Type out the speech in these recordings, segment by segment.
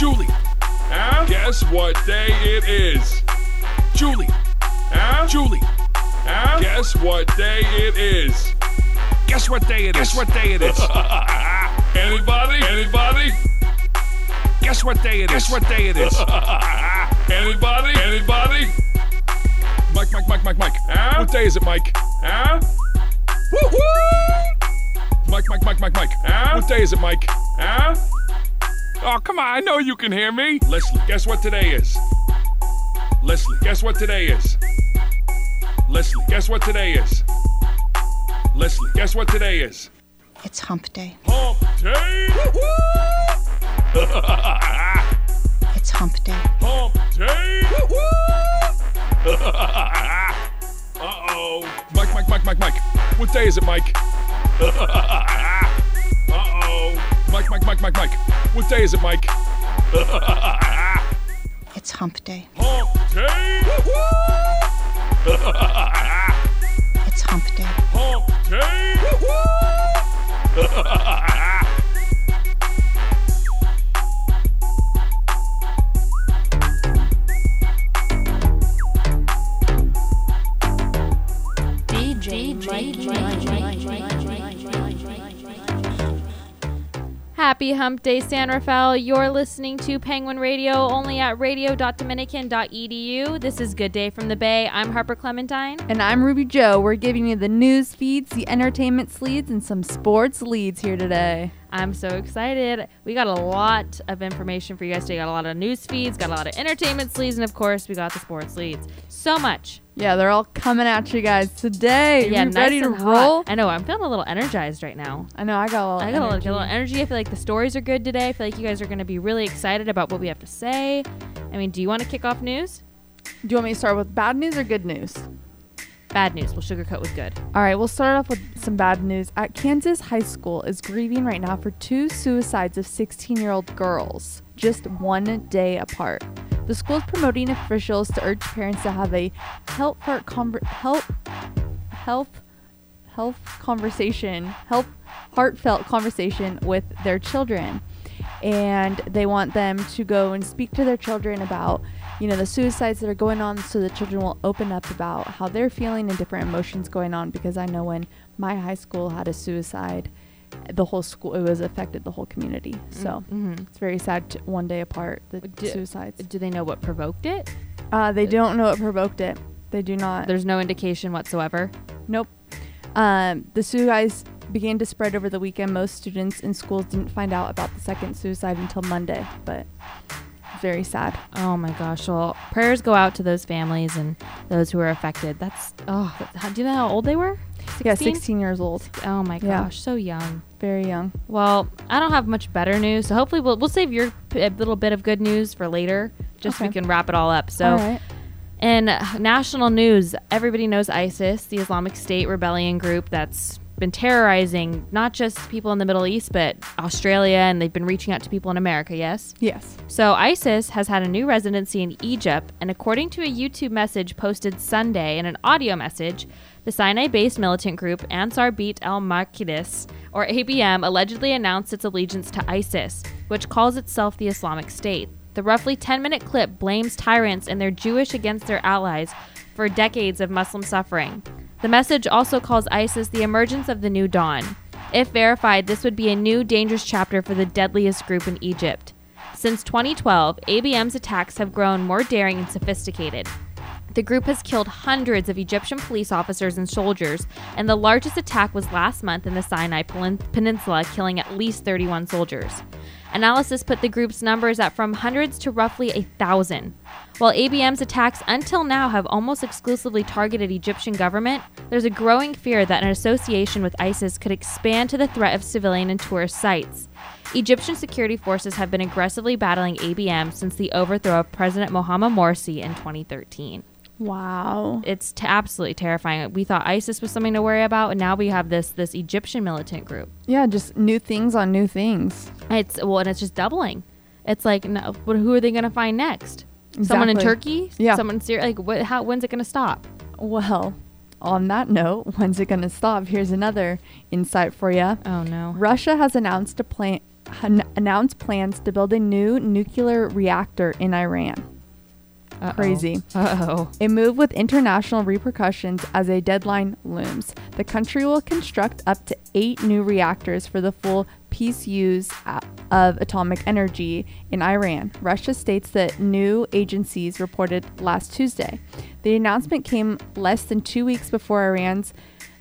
Julie, guess what day it is? Julie, Julie, guess what day it is? Guess what day it is? Guess what day it is? Anybody? Anybody? Guess what day it is? Guess what day it is? Anybody? Anybody? Mike. What day is it, Mike? Woo-hoo! Mike. What day is it, Mike? Oh, come on, I know you can hear me. Leslie, guess what today is? Leslie, guess what today is? Leslie, guess what today is? Leslie, guess what today is? It's hump day. Hump day! It's hump day. Hump day! Uh-oh. Mike. What day is it, Mike? Uh-oh. Mike. What day is it, Mike? It's hump day. Hump day! It's hump day. Hump day! Happy Hump Day, San Rafael. You're listening to Penguin Radio only at radio.dominican.edu. This is Good Day from the Bay. I'm Harper Clementine. And I'm Ruby Joe. We're giving you the news feeds, the entertainment leads, and some sports leads here today. I'm so excited. We got a lot of information for you guys today. Got a lot of news feeds, got a lot of entertainment leads, and of course, we got the sports leads. So much. Yeah, they're all coming at you guys today. Yeah, you nice ready to and roll? hot. I know. I'm feeling a little energized right now. I know. I got a little energy. I feel like the stories are good today. I feel like you guys are going to be really excited about what we have to say. I mean, do you want to kick off news? Do you want me to start with bad news or good news? Bad news. We'll sugarcoat with good. All right, we'll start off with some bad news. At Kansas High School is grieving right now for 2 suicides of 16-year-old girls, just one day apart. The school is promoting officials to urge parents to have a heartfelt conversation with their children. And they want them to go and speak to their children about, the suicides that are going on, so the children will open up about how they're feeling and different emotions going on. Because I know when my high school had a suicide, the whole school, it was affected the whole community. So it's very sad, one day apart, the suicides. Do they know what provoked it? They don't know what provoked it. They do not. There's no indication whatsoever? Nope. The suicides began to spread over the weekend. Most students in schools didn't find out about the second suicide until Monday, but very sad. Oh my gosh. Well, prayers go out to those families and those who are affected. Do you know how old they were? 16? Yeah, 16 years old. Oh my gosh, so young. Very young. Well, I don't have much better news, so hopefully we'll save your little bit of good news for later, just so we can wrap it all up. So, all right. In national news, everybody knows ISIS, the Islamic State rebellion group that's been terrorizing not just people in the Middle East, but Australia, and they've been reaching out to people in America, yes? Yes. So ISIS has had a new residency in Egypt, and according to a YouTube message posted Sunday and an audio message, the Sinai-based militant group Ansar Beit al-Maqdis, or ABM, allegedly announced its allegiance to ISIS, which calls itself the Islamic State. The roughly 10-minute clip blames tyrants and their Jewish against their allies for decades of Muslim suffering. The message also calls ISIS the emergence of the new dawn. If verified, this would be a new dangerous chapter for the deadliest group in Egypt. Since 2012, ABM's attacks have grown more daring and sophisticated. The group has killed hundreds of Egyptian police officers and soldiers, and the largest attack was last month in the Sinai Peninsula, killing at least 31 soldiers. Analysis put the group's numbers at from hundreds to roughly 1,000. While ABM's attacks until now have almost exclusively targeted Egyptian government, there's a growing fear that an association with ISIS could expand to the threat of civilian and tourist sites. Egyptian security forces have been aggressively battling ABM since the overthrow of President Mohamed Morsi in 2013. Wow. It's absolutely terrifying. We thought ISIS was something to worry about, and now we have this Egyptian militant group. Yeah, just new things on new things. And it's just doubling. It's like, no, who are they going to find next? Exactly. Someone in Turkey? Yeah. Someone in Syria? When's it going to stop? Well, on that note, when's it going to stop? Here's another insight for you. Oh, no. Russia has announced a plan announced plans to build a new nuclear reactor in Iran. Uh-oh. Crazy. Uh-oh. A move with international repercussions as a deadline looms. The country will construct up to 8 new reactors for the full peace use of atomic energy in Iran. Russia states that new agencies reported last Tuesday. The announcement came less than 2 weeks before Iran's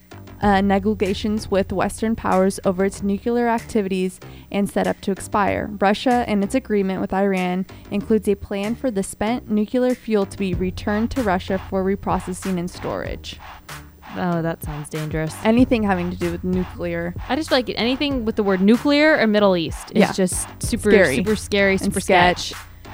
negotiations with Western powers over its nuclear activities and set up to expire. Russia and its agreement with Iran includes a plan for the spent nuclear fuel to be returned to Russia for reprocessing and storage. Oh, that sounds dangerous. Anything having to do with nuclear. I just feel like anything with the word nuclear or Middle East is just super scary, super sketch.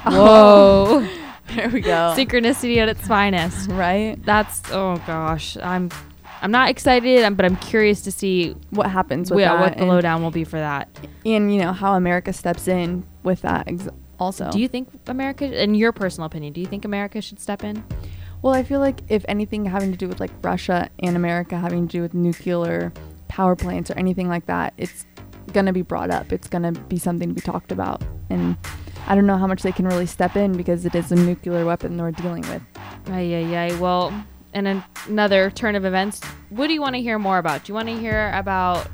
Whoa. There we go. Synchronicity at its finest. Right? That's, oh gosh. I'm not excited, but I'm curious to see what happens with that. What the lowdown will be for that. And, how America steps in with that also. Do you think America, in your personal opinion, do you think America should step in? Well, I feel like if anything having to do with like Russia and America having to do with nuclear power plants or anything like that, it's going to be brought up. It's going to be something to be talked about. And I don't know how much they can really step in because it is a nuclear weapon they're dealing with. Well, in another turn of events, what do you want to hear more about? Do you want to hear about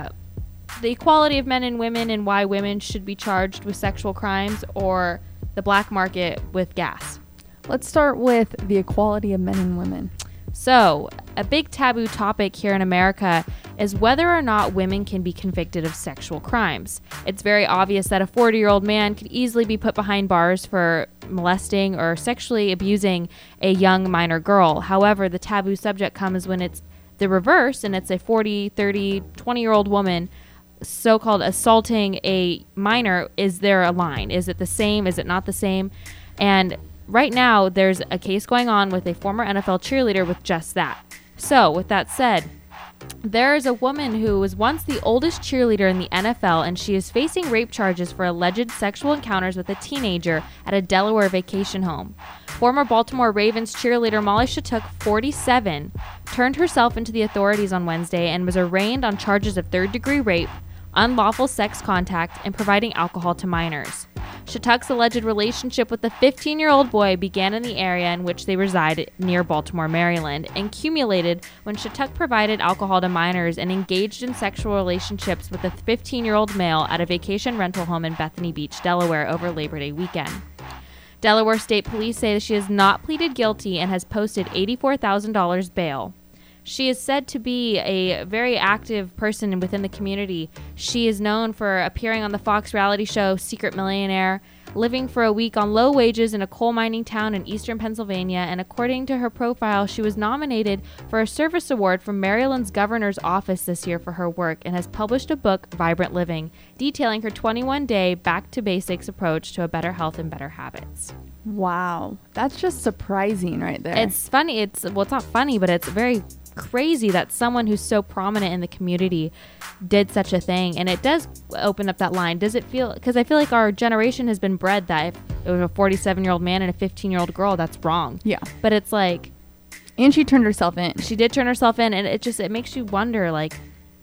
the equality of men and women and why women should be charged with sexual crimes, or the black market with gas? Let's start with the equality of men and women. So, a big taboo topic here in America is whether or not women can be convicted of sexual crimes. It's very obvious that a 40-year-old man could easily be put behind bars for molesting or sexually abusing a young minor girl. However, the taboo subject comes when it's the reverse and it's a 40, 30, 20-year-old woman so-called assaulting a minor. Is there a line? Is it the same? Is it not the same? And right now, there's a case going on with a former NFL cheerleader with just that. So, with that said, there is a woman who was once the oldest cheerleader in the NFL, and she is facing rape charges for alleged sexual encounters with a teenager at a Delaware vacation home. Former Baltimore Ravens cheerleader Molly Shattuck, 47, turned herself into the authorities on Wednesday and was arraigned on charges of third-degree rape, unlawful sex contact, and providing alcohol to minors. Shattuck's alleged relationship with the 15-year-old boy began in the area in which they reside near Baltimore, Maryland, and culminated when Shattuck provided alcohol to minors and engaged in sexual relationships with a 15-year-old male at a vacation rental home in Bethany Beach, Delaware over Labor Day weekend. Delaware State Police say that she has not pleaded guilty and has posted $84,000 bail. She is said to be a very active person within the community. She is known for appearing on the Fox reality show Secret Millionaire, living for a week on low wages in a coal mining town in eastern Pennsylvania, and according to her profile, she was nominated for a service award from Maryland's governor's office this year for her work and has published a book, Vibrant Living, detailing her 21-day back-to-basics approach to a better health and better habits. Wow. That's just surprising right there. It's funny. It's not funny, but it's very crazy that someone who's so prominent in the community did such a thing. And it does open up that line. Does it feel, because I feel like our generation has been bred that if it was a 47-year-old man and a 15-year-old girl, that's wrong. Yeah. But it's like, and she turned herself in. She did turn herself in, and it makes you wonder, like,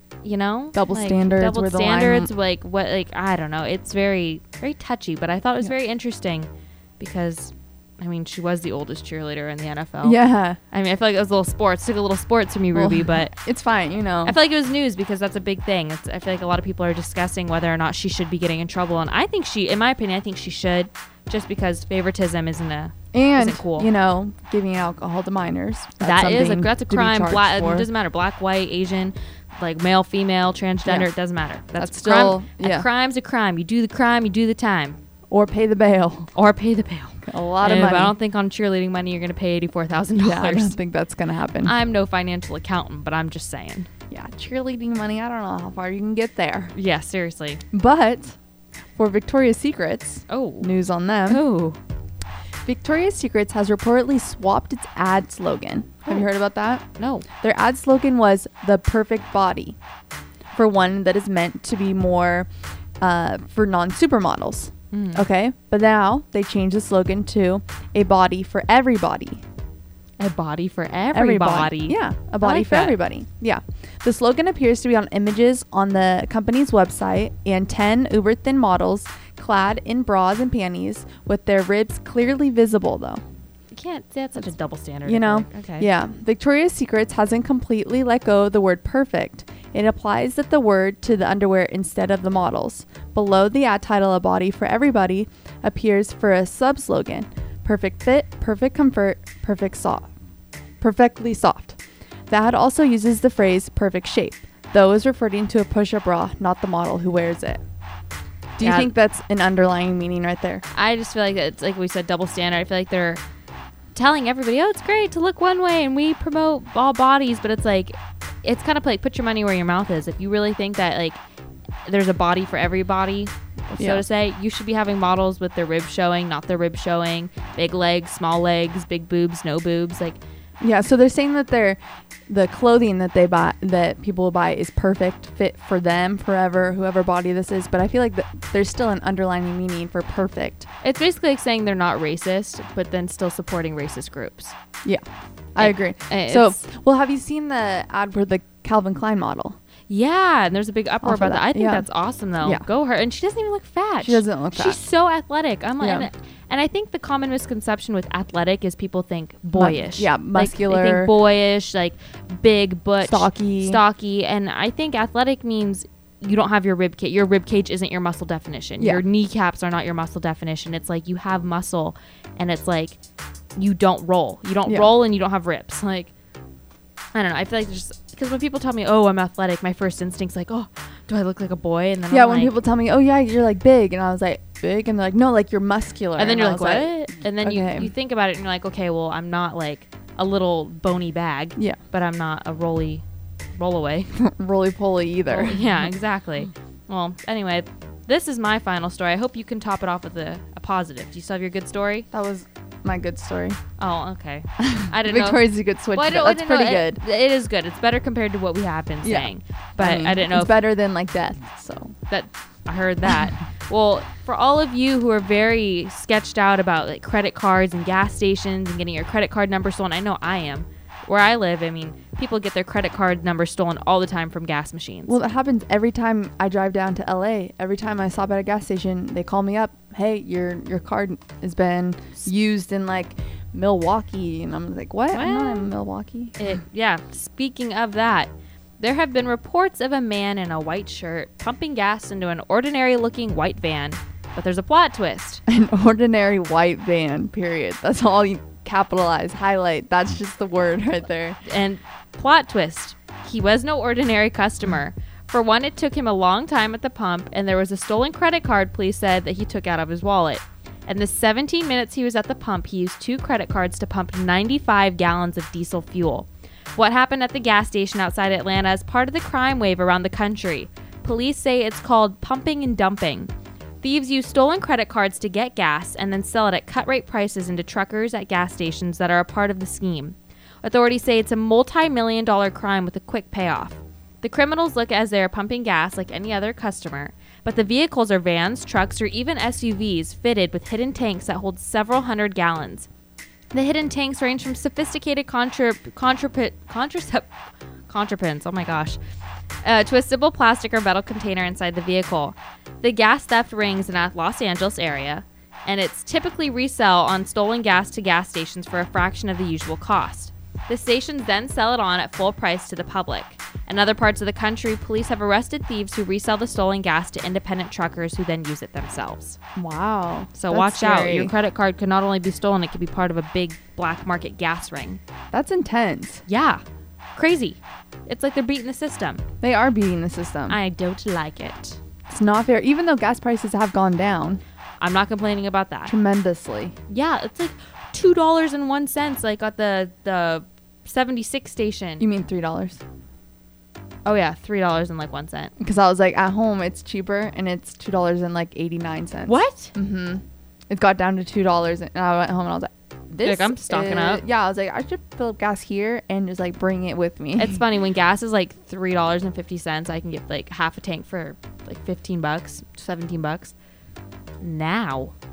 double standards, double standards, like what, like, I don't know. It's very, very touchy, but I thought it was very interesting because, I mean, she was the oldest cheerleader in the NFL. Yeah. I mean, I feel like it was a little sports. Took a little sports from you, Ruby, but it's fine, I feel like it was news because that's a big thing. I feel like a lot of people are discussing whether or not she should be getting in trouble, and I think in my opinion, I think she should, just because favoritism isn't cool. Giving alcohol to minors. That's a crime. It doesn't matter. Black, white, Asian, like male, female, transgender. It doesn't matter. That's still crime. A crime's a crime. You do the crime, you do the time. Or pay the bail. A lot of money. But I don't think on cheerleading money you're going to pay $84,000. Yeah, I don't think that's going to happen. I'm no financial accountant, but I'm just saying. Yeah, cheerleading money, I don't know how far you can get there. Yeah, seriously. But for Victoria's Secrets, news on them. Victoria's Secrets has reportedly swapped its ad slogan. Have you heard about that? No. Their ad slogan was the perfect body, for one that is meant to be more for non-supermodels. Okay, but now they changed the slogan to a body for everybody. A body for everybody. Yeah, a body like for that. everybody. Yeah. The slogan appears to be on images on the company's website and 10 uber thin models clad in bras and panties with their ribs clearly visible, though. You can't. That's such a double standard. You I feel know? like. Okay. Yeah. Victoria's Secrets hasn't completely let go of the word perfect. It applies that the word to the underwear instead of the models. Below the ad title, A Body for Everybody, appears for a sub-slogan: perfect fit, perfect comfort, perfectly soft. The ad also uses the phrase perfect shape, though is referring to a push-up bra, not the model who wears it. Do you Yeah. think that's an underlying meaning right there? I just feel like it's like we said, double standard. I feel like they're telling everybody, oh, it's great to look one way and we promote all bodies, but it's like, it's kind of like put your money where your mouth is. If you really think that like there's a body for everybody, so Yeah. to say, you should be having models with their ribs showing, not their ribs showing, big legs, small legs, big boobs, no boobs. Like, Yeah, so they're saying that the clothing that they buy, that people will buy, is perfect fit for them, forever, whoever body this is. But I feel like there's still an underlying meaning for perfect. it's basically like saying they're not racist, but then still supporting racist groups. Yeah, I It- agree. it's- So, well, have you seen the ad for the Calvin Klein model? Yeah, and there's a big uproar Off of about that. that, I think yeah. that's awesome, though. Yeah. Go her. And she doesn't even look fat. She doesn't look fat. She's so athletic. I'm like, Yeah. and I think the common misconception with athletic is people think boyish. yeah, Like, muscular. they think boyish, like big, butch, Stocky. And I think athletic means you don't have your rib cage. Your rib cage isn't your muscle definition. Yeah. Your kneecaps are not your muscle definition. It's like you have muscle, and it's like you don't roll. You don't Yeah. roll, and you don't have ribs. Like, I don't know. I feel like there's because when people tell me, "Oh, I'm athletic," my first instinct's like, "Oh, do I look like a boy?" And then Yeah, I'm when like, people tell me, "Oh yeah, you're like big," and I was like, "Big," and they're like, "No, like you're muscular," and then you're I like, was "What?" And then okay. you think about it, and you're like, "Okay, well, I'm not like a little bony bag, Yeah, but I'm not a roll away." roly poly either. Yeah, exactly. Well, anyway, this is my final story. I hope you can top it off with a positive. Do you still have your good story? That was my good story. Oh, okay. I didn't know. Victoria's a good switch. Well, I but don't- I that's didn't know. pretty good. It is good. It's better compared to what we have been Yeah. saying. But I, mean, didn't know it's if better than like death. So that I heard that. Well, for all of you who are very sketched out about like credit cards and gas stations and getting your credit card number stolen, I know I am. Where I live, I mean, people get their credit card number stolen all the time from gas machines. well, that happens every time I drive down to LA. Every time I stop at a gas station, they call me up. Hey, your card has been used in like Milwaukee, and I'm like, what? I'm not in Milwaukee. Yeah, speaking of that, there have been reports of a man in a white shirt pumping gas into an ordinary looking white van, but there's a plot twist. An ordinary white van. Period. That's all you capitalize, highlight. That's just the word right there. And plot twist, he was no ordinary customer. For one, it took him a long time at the pump, and there was a stolen credit card police said that he took out of his wallet. In the 17 minutes he was at the pump, he used 2 credit cards to pump 95 gallons of diesel fuel. What happened at the gas station outside Atlanta is part of the crime wave around the country. Police say it's called pumping and dumping. Thieves use stolen credit cards to get gas and then sell it at cut-rate prices into truckers at gas stations that are a part of the scheme. Authorities say it's a multi-million-dollar crime with a quick payoff. The criminals look as they are pumping gas like any other customer, but the vehicles are vans, trucks, or even SUVs fitted with hidden tanks that hold several hundred gallons. The hidden tanks range from sophisticated contrapins, oh my gosh, to a simple plastic or metal container inside the vehicle. The gas theft rings in the Los Angeles area, and it's typically resell on stolen gas to gas stations for a fraction of the usual cost. The stations then sell it on at full price to the public. In other parts of the country, police have arrested thieves who resell the stolen gas to independent truckers who then use it themselves. Wow. So That's watch out. scary. Your credit card could not only be stolen, it could be part of a big black market gas ring. That's intense. Yeah. Crazy. It's like they're beating the system. They are beating the system. I don't like it. It's not fair. Even though gas prices have gone down I'm not complaining about that. tremendously. Yeah, it's like $2.01 like at the 76 station. You mean $3? Oh yeah, $3 and like 1 cent. Because I was like, at home it's cheaper and it's $2.89. What? Mm-hmm. It got down to $2, and I went home and I was like, "This." Like, I'm stocking up. Yeah, I was like, I should fill up gas here and just like bring it with me. It's funny when gas is like $3.50, I can get like half a tank for like $15, $17. Now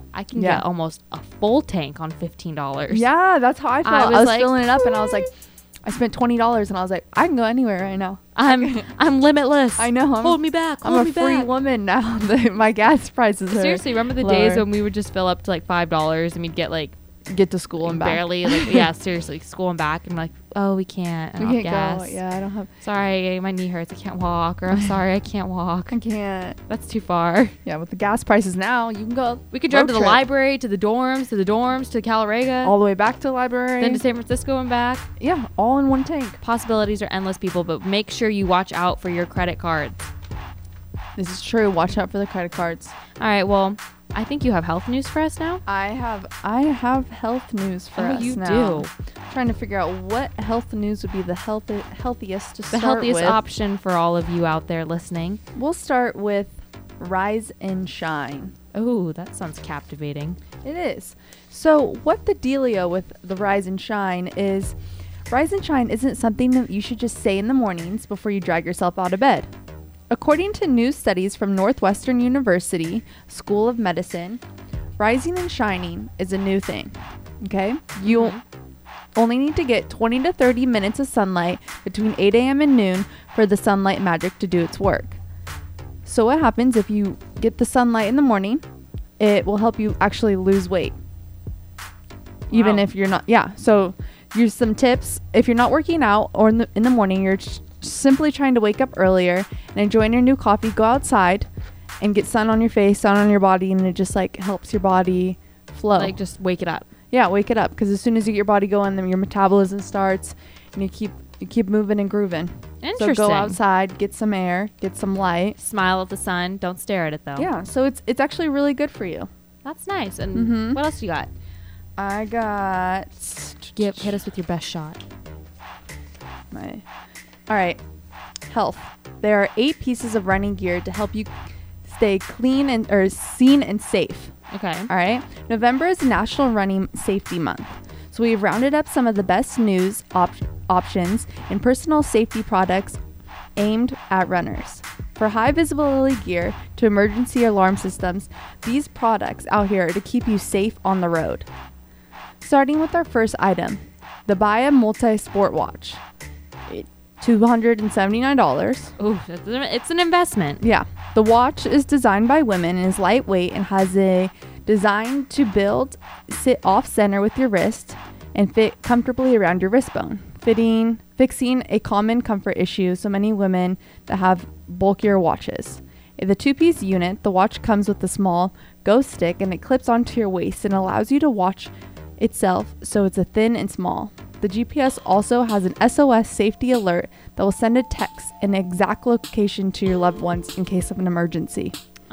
I can Yeah. get almost a full tank on $15. Yeah, that's how I felt. I was was like, filling it up, and I was like, I spent $20, and I was like, I can go anywhere right now. I'm limitless. I know. Hold me back. I'm Hold a me free back. woman now. My gas prices are Seriously, remember the days lower. when we would just fill up to like $5 and we'd get like Get to school and back. barely like yeah, seriously, school and back, and like, oh, we can't. I We don't have can't gas. go. Yeah, I don't have. Sorry, my knee hurts. I can't walk. Or I'm sorry, I can't walk. I can't. That's too far. Yeah, with the gas prices now, you can go. We could drive road to the trip. library, to the dorms, to Calorega, all the way back to the library. then to San Francisco and back. Yeah, all in one tank. Possibilities are endless, people, but make sure you watch out for your credit cards. This is true. Watch out for the credit cards. All right, well, I think you have health news for us now. I have health news for us you now. do. Trying to figure out what health news would be the healthiest to The start healthiest with. option for all of you out there listening. We'll start with Rise and Shine. Oh, that sounds captivating. It is. So what the dealio with the Rise and Shine is, Rise and Shine isn't something that you should just say in the mornings before you drag yourself out of bed. According to new studies from Northwestern University School of Medicine, rising and shining is a new thing. Okay? You only need to get 20 to 30 minutes of sunlight between 8 a.m. and noon for the sunlight magic to do its work. So what happens if you get the sunlight in the morning? It will help you actually lose weight. Even Wow. if you're not, yeah. So here's some tips. If you're not working out or in the morning, you're simply trying to wake up earlier and enjoying your new coffee, go outside and get sun on your face, sun on your body, and it just like helps your body flow. Like, just wake it up. Yeah, wake it up, because as soon as you get your body going, then your metabolism starts and you keep moving and grooving. Interesting. So go outside, get some air, get some light. Smile at the sun. Don't stare at it, though. Yeah, so it's actually really good for you. That's nice. And what else you got? I got Hit us with your best shot. All right, health. There are 8 pieces of running gear to help you stay clean or seen and safe. Okay. All right. November is National Running Safety Month. So we've rounded up some of the best news options and personal safety products aimed at runners. For high visibility gear to emergency alarm systems, these products out here are to keep you safe on the road. Starting with our first item, the Baya Multi-Sport Watch. $279. Ooh, it's an investment. Yeah. The watch is designed by women and is lightweight and has a design to sit off center with your wrist and fit comfortably around your wrist bone, fixing a common comfort issue so many women that have bulkier watches. In the 2-piece unit, the watch comes with a small ghost stick and it clips onto your waist and allows you to watch itself, so it's a thin and small. The GPS also has an SOS safety alert that will send a text and exact location to your loved ones in case of an emergency.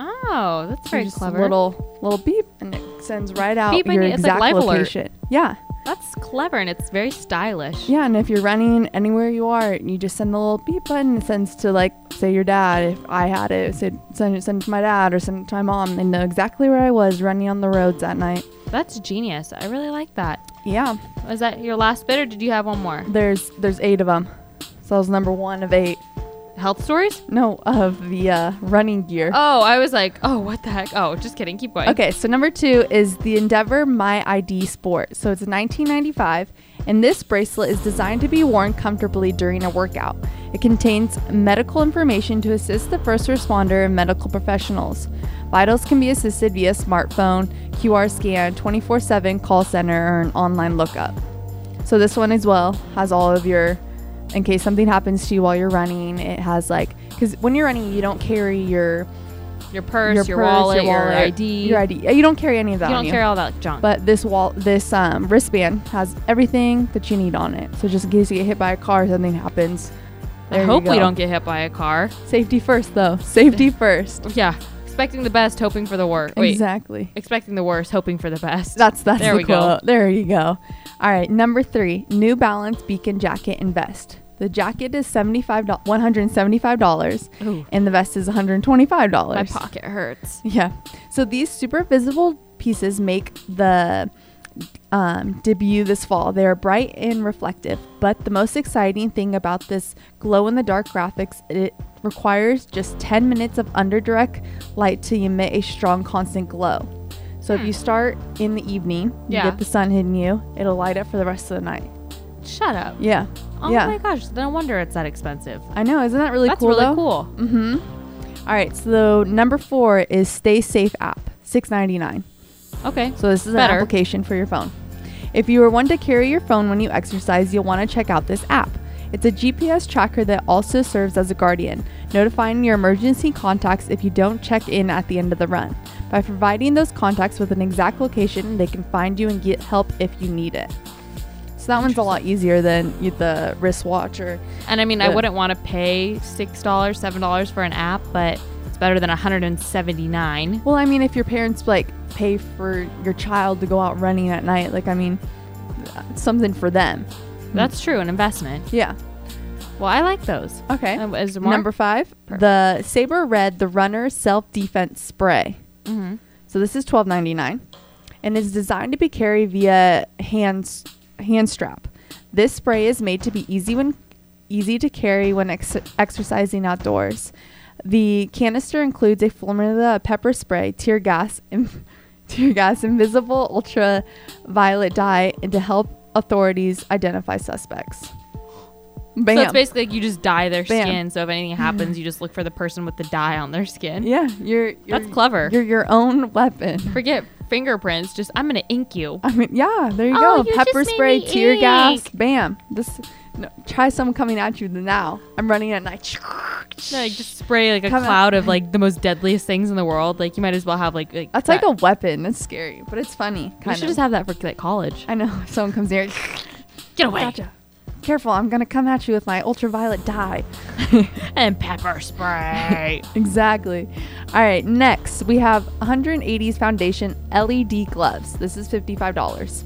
Oh, that's very Just clever. A little beep, and it sends right out Beep, and your it's like exact life alert. location. Yeah, That's clever, and it's very stylish. yeah. And if you're running anywhere you are, you just send the little beep button. It sends to, like, say your dad. If I had it, send it to my dad or send it to my mom. They know exactly where I was running on the roads that night. That's genius. I really like that. Yeah, Was that your last bit, or did you have one more? there's 8 of them. So I was number 1 of 8. Health stories? No, of the running gear. Oh, I was like, oh, what the heck? Oh, just kidding. Keep going. Okay, so number 2 is the Endeavor My ID Sport. So it's $19.95, and this bracelet is designed to be worn comfortably during a workout. It contains medical information to assist the first responder and medical professionals. Vitals can be assisted via smartphone, QR scan, 24/7 call center, or an online lookup. So this one as well has all of your, in case something happens to you while you're running, it has like, because when you're running, you don't carry your Your your wallet, your ID. Your ID. You don't carry any of that You on don't carry all that junk. But this wristband has everything that you need on it. So just in case you get hit by a car or something happens. I there you hope we go. don't get hit by a car. Safety first, though. Safety first. Yeah. Expecting the best, hoping for the worst. Wait. Exactly. Expecting the worst, hoping for the best. That's There the we go. quote. There you go. All right, number 3, New Balance Beacon Jacket and Vest. The jacket is $175, Ooh. and the vest is $125. My pocket hurts. Yeah. So these super visible pieces make the debut this fall. They are bright and reflective, but the most exciting thing about this glow-in-the-dark graphics, it requires just 10 minutes of under direct light to emit a strong constant glow. So if you start in the evening, you Yeah. get the sun hitting you, it'll light up for the rest of the night. Shut up. Yeah. Oh yeah. my gosh. No wonder it's that expensive. I know. Isn't that really That's cool really though? cool. Mm-hmm. All right. So number 4 is Stay Safe app, $6.99. Okay. So this is an Better. application for your phone. If you are one to carry your phone when you exercise, you'll want to check out this app. It's a GPS tracker that also serves as a guardian, notifying your emergency contacts if you don't check in at the end of the run. By providing those contacts with an exact location, they can find you and get help if you need it. So that one's a lot easier than the wristwatch or... And I mean, I the- wouldn't want to pay $6, $7 for an app, but it's better than $179. Well, I mean, if your parents like pay for your child to go out running at night, like, I mean, it's something for them. That's true, an investment. Yeah. Well, I like those. Okay. Is there more? Number 5, Perfect. the Sabre Red, the Runner Self-Defense Spray. Mm-hmm. So this is $12.99, and is designed to be carried via hand strap. This spray is made to be easy to carry when exercising outdoors. The canister includes a formula pepper spray, tear gas, invisible ultraviolet dye, and to help authorities identify suspects. Bam. So it's basically like you just dye their Bam. skin. So if anything happens, you just look for the person with the dye on their skin. Yeah, you're That's clever. You're your own weapon. Forget fingerprints. Just, I'm going to ink you. I mean, yeah, there you Oh, go. you Pepper just made spray, me tear gas, ink. bam. Try someone coming at you now. I'm running at night. Like, just spray like a Come cloud of like the most deadliest things in the world. Like you might as well have like That's like a weapon. That's scary, but it's funny. You Kind should of. just have that for like college. I know. If someone comes near. Get away. Gotcha. Careful, I'm gonna come at you with my ultraviolet dye. And pepper spray. Exactly. All right, next we have 180s Foundation LED gloves. This is $55.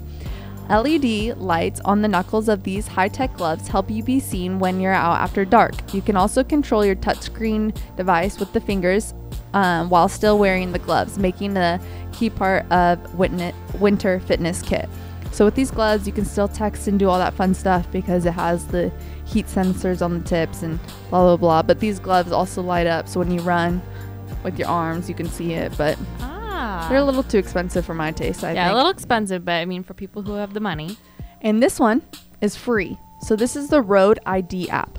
LED lights on the knuckles of these high-tech gloves help you be seen when you're out after dark. You can also control your touchscreen device with the fingers while still wearing the gloves, making a key part of winter fitness kit. So with these gloves, you can still text and do all that fun stuff because it has the heat sensors on the tips and blah, blah, blah. But these gloves also light up, so when you run with your arms, you can see it. But they're a little too expensive for my taste, I Yeah, think. a little expensive, but I mean, for people who have the money. And this one is free. So this is the Road ID app.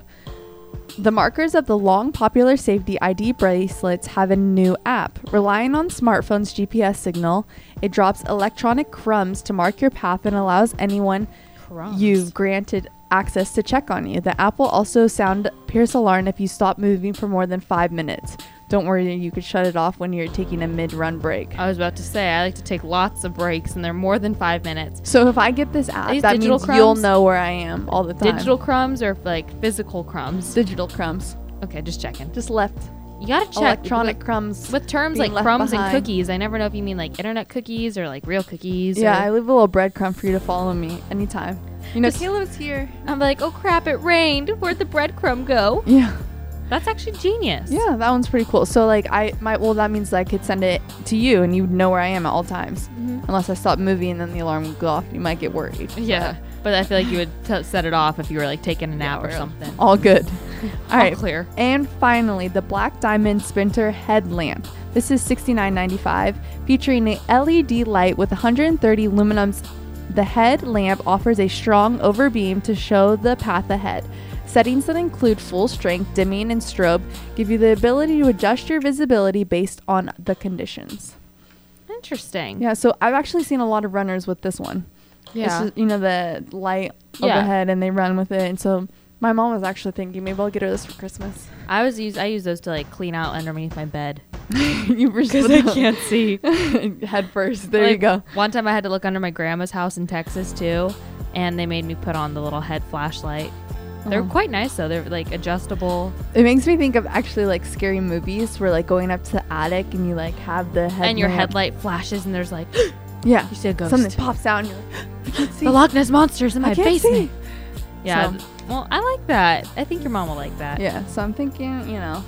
The markers of the long popular safety ID bracelets have a new app. Relying on smartphone's GPS signal, it drops electronic crumbs to mark your path and allows anyone you've granted access to check on you. The app will also sound Pierce alarm if you stop moving for more than 5 minutes. Don't worry, you could shut it off when you're taking a mid-run break. I was about to say, I like to take lots of breaks, and they're more than 5 minutes. So if I get this app, These that digital means you'll crumbs? know where I am all the time. Digital crumbs or like physical crumbs? Digital crumbs. Okay, just checking. Just left. You gotta check. Electronic crumbs. With terms being like left crumbs behind. and cookies, I never know if you mean like internet cookies or like real cookies. Yeah, I or leave a little breadcrumb for you to follow me anytime. You know, Just- Caleb's here. I'm like, oh crap, it rained. Where'd the breadcrumb go? Yeah. That's actually genius. Yeah, that one's pretty cool. So like that means I could send it to you and you'd know where I am at all times. Mhm. Unless I stop moving and then the alarm would go off. You might get worried. Yeah. But I feel like you would set it off if you were like taking a nap or we're something. All good. All All right. clear. And finally, the Black Diamond Sprinter headlamp. This is $69.95, featuring a LED light with 130 lumens. The headlamp offers a strong overbeam to show the path ahead. Settings that include full strength, dimming, and strobe give you the ability to adjust your visibility based on the conditions. Interesting. Yeah, so I've actually seen a lot of runners with this one. Yeah. It's just, the light Yeah. overhead, and they run with it. And so my mom was actually thinking maybe I'll get her this for Christmas. I use those to like clean out underneath my bed You because I can't see. head first. There you Like, go. One time I had to look under my grandma's house in Texas too, and they made me put on the little head flashlight. They're Oh. quite nice though. They're like adjustable, It makes me think of actually like scary movies where like going up to the attic and you like have the head and your lamp. headlight flashes, and there's like Yeah. you see a ghost. Something pops out and you're like, I can't see. The Loch Ness monster's in I my can't basement. see. Yeah. So- Well, I like that. I think your mom will like that. Yeah. So I'm thinking,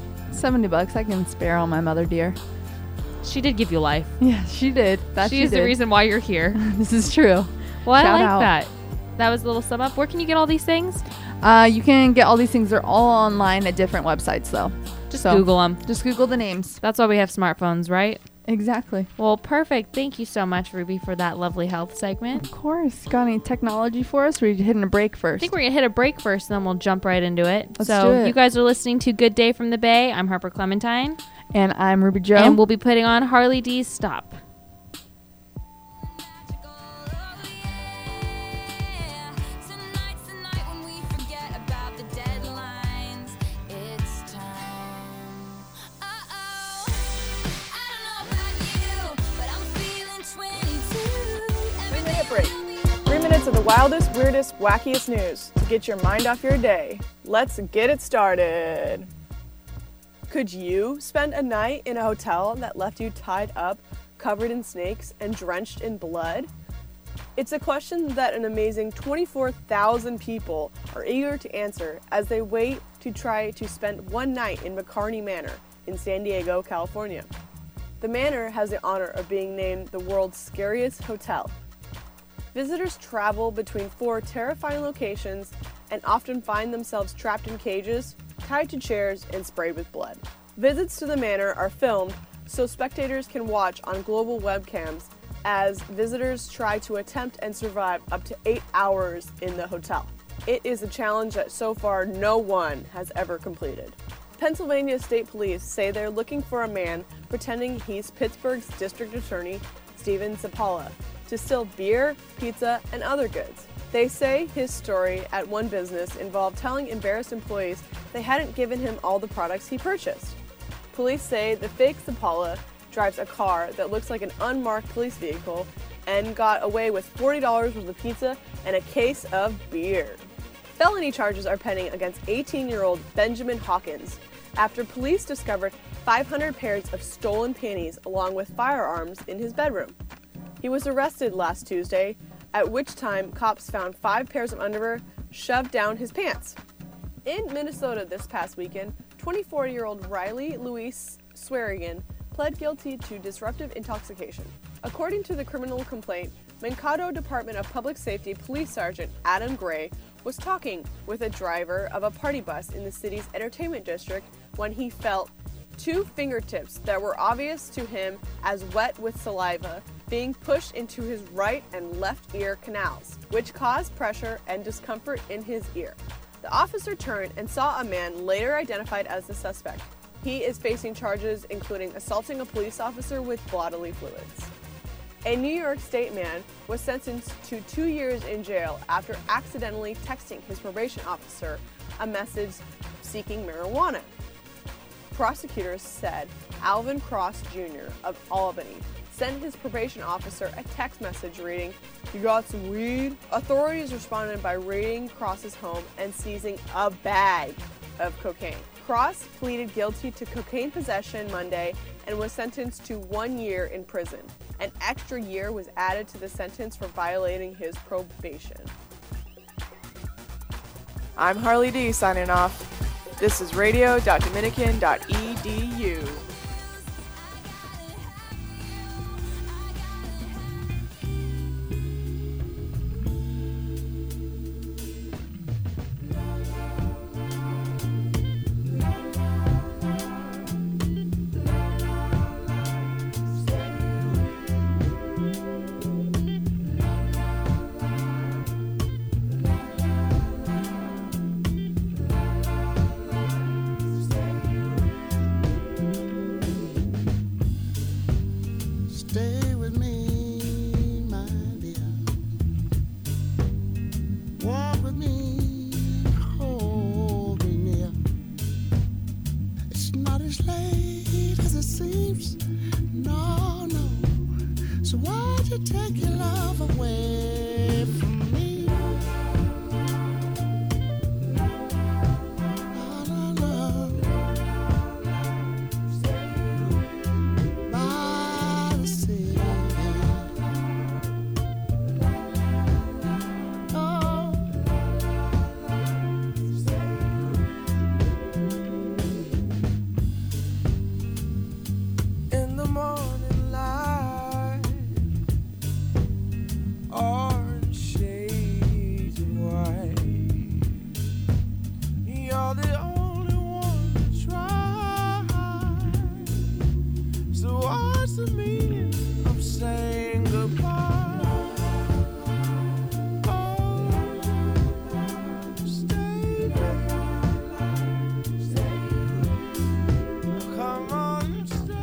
$70 I can spare on my mother dear. She did give you life. Yeah, she did. That She is the did. reason why you're here. This is true. Well, I Shout like out. that. That was a little sum up. Where can you get all these things? You can get all these things. They're all online at different websites though. Just So- Google them. Just Google the names. That's why we have smartphones, right? Exactly. Well, perfect. Thank you so much, Ruby, for that lovely health segment. Of course. Got any technology for us? Or are you hitting a break I first? think we're going to hit a break first, and then we'll jump right into it. Let's So do it. you guys are listening to Good Day from the Bay. I'm Harper Clementine. And I'm Ruby Jo. And we'll be putting on Harley D's Stop. Tonight's the night when we forget about the deadlines. It's time. Uh-oh. I don't know about you, but I'm feeling 22. 3-minute break. 3 minutes of the wildest, weirdest, wackiest news to get your mind off your day. Let's get it started. Could you spend a night in a hotel that left you tied up, covered in snakes, and drenched in blood? It's a question that an amazing 24,000 people are eager to answer as they wait to try to spend one night in McCarney Manor in San Diego, California. The manor has the honor of being named the world's scariest hotel. Visitors travel between 4 terrifying locations and often find themselves trapped in cages, tied to chairs, and sprayed with blood. Visits to the manor are filmed so spectators can watch on global webcams as visitors try to attempt and survive up to 8 hours in the hotel. It is a challenge that so far no one has ever completed. Pennsylvania State Police say they're looking for a man pretending he's Pittsburgh's district attorney, Steven Zappala, to steal beer, pizza, and other goods. They say his story at one business involved telling embarrassed employees they hadn't given him all the products he purchased. Police say the fake Zappala drives a car that looks like an unmarked police vehicle and got away with $40 worth of pizza and a case of beer. Felony charges are pending against 18-year-old Benjamin Hawkins after police discovered 500 pairs of stolen panties along with firearms in his bedroom. He was arrested last Tuesday, at which time cops found 5 pairs of underwear shoved down his pants. In Minnesota this past weekend, 24-year-old Riley Louise Swearigan pled guilty to disruptive intoxication. According to the criminal complaint, Mankato Department of Public Safety Police Sergeant Adam Gray was talking with a driver of a party bus in the city's entertainment district when he felt 2 fingertips that were obvious to him as wet with saliva being pushed into his right and left ear canals, which caused pressure and discomfort in his ear. The officer turned and saw a man later identified as the suspect. He is facing charges including assaulting a police officer with bodily fluids. A New York State man was sentenced to 2 years in jail after accidentally texting his probation officer a message seeking marijuana. Prosecutors said Alvin Cross Jr. of Albany sent his probation officer a text message reading, "You got some weed?" Authorities responded by raiding Cross's home and seizing a bag of cocaine. Cross pleaded guilty to cocaine possession Monday and was sentenced to 1 year in prison. An extra year was added to the sentence for violating his probation. I'm Harley D signing off. This is radio.dominican.edu. Stay with me, my dear. Walk with me, hold me near. It's not as late as it seems, no, no. So why'd you take your love away from me? La, la, la. By the sea. Oh. In the morning light, orange shades of white. You're the only one to try. So what's to me, I'm saying goodbye. Oh, stay back. Come on, stay.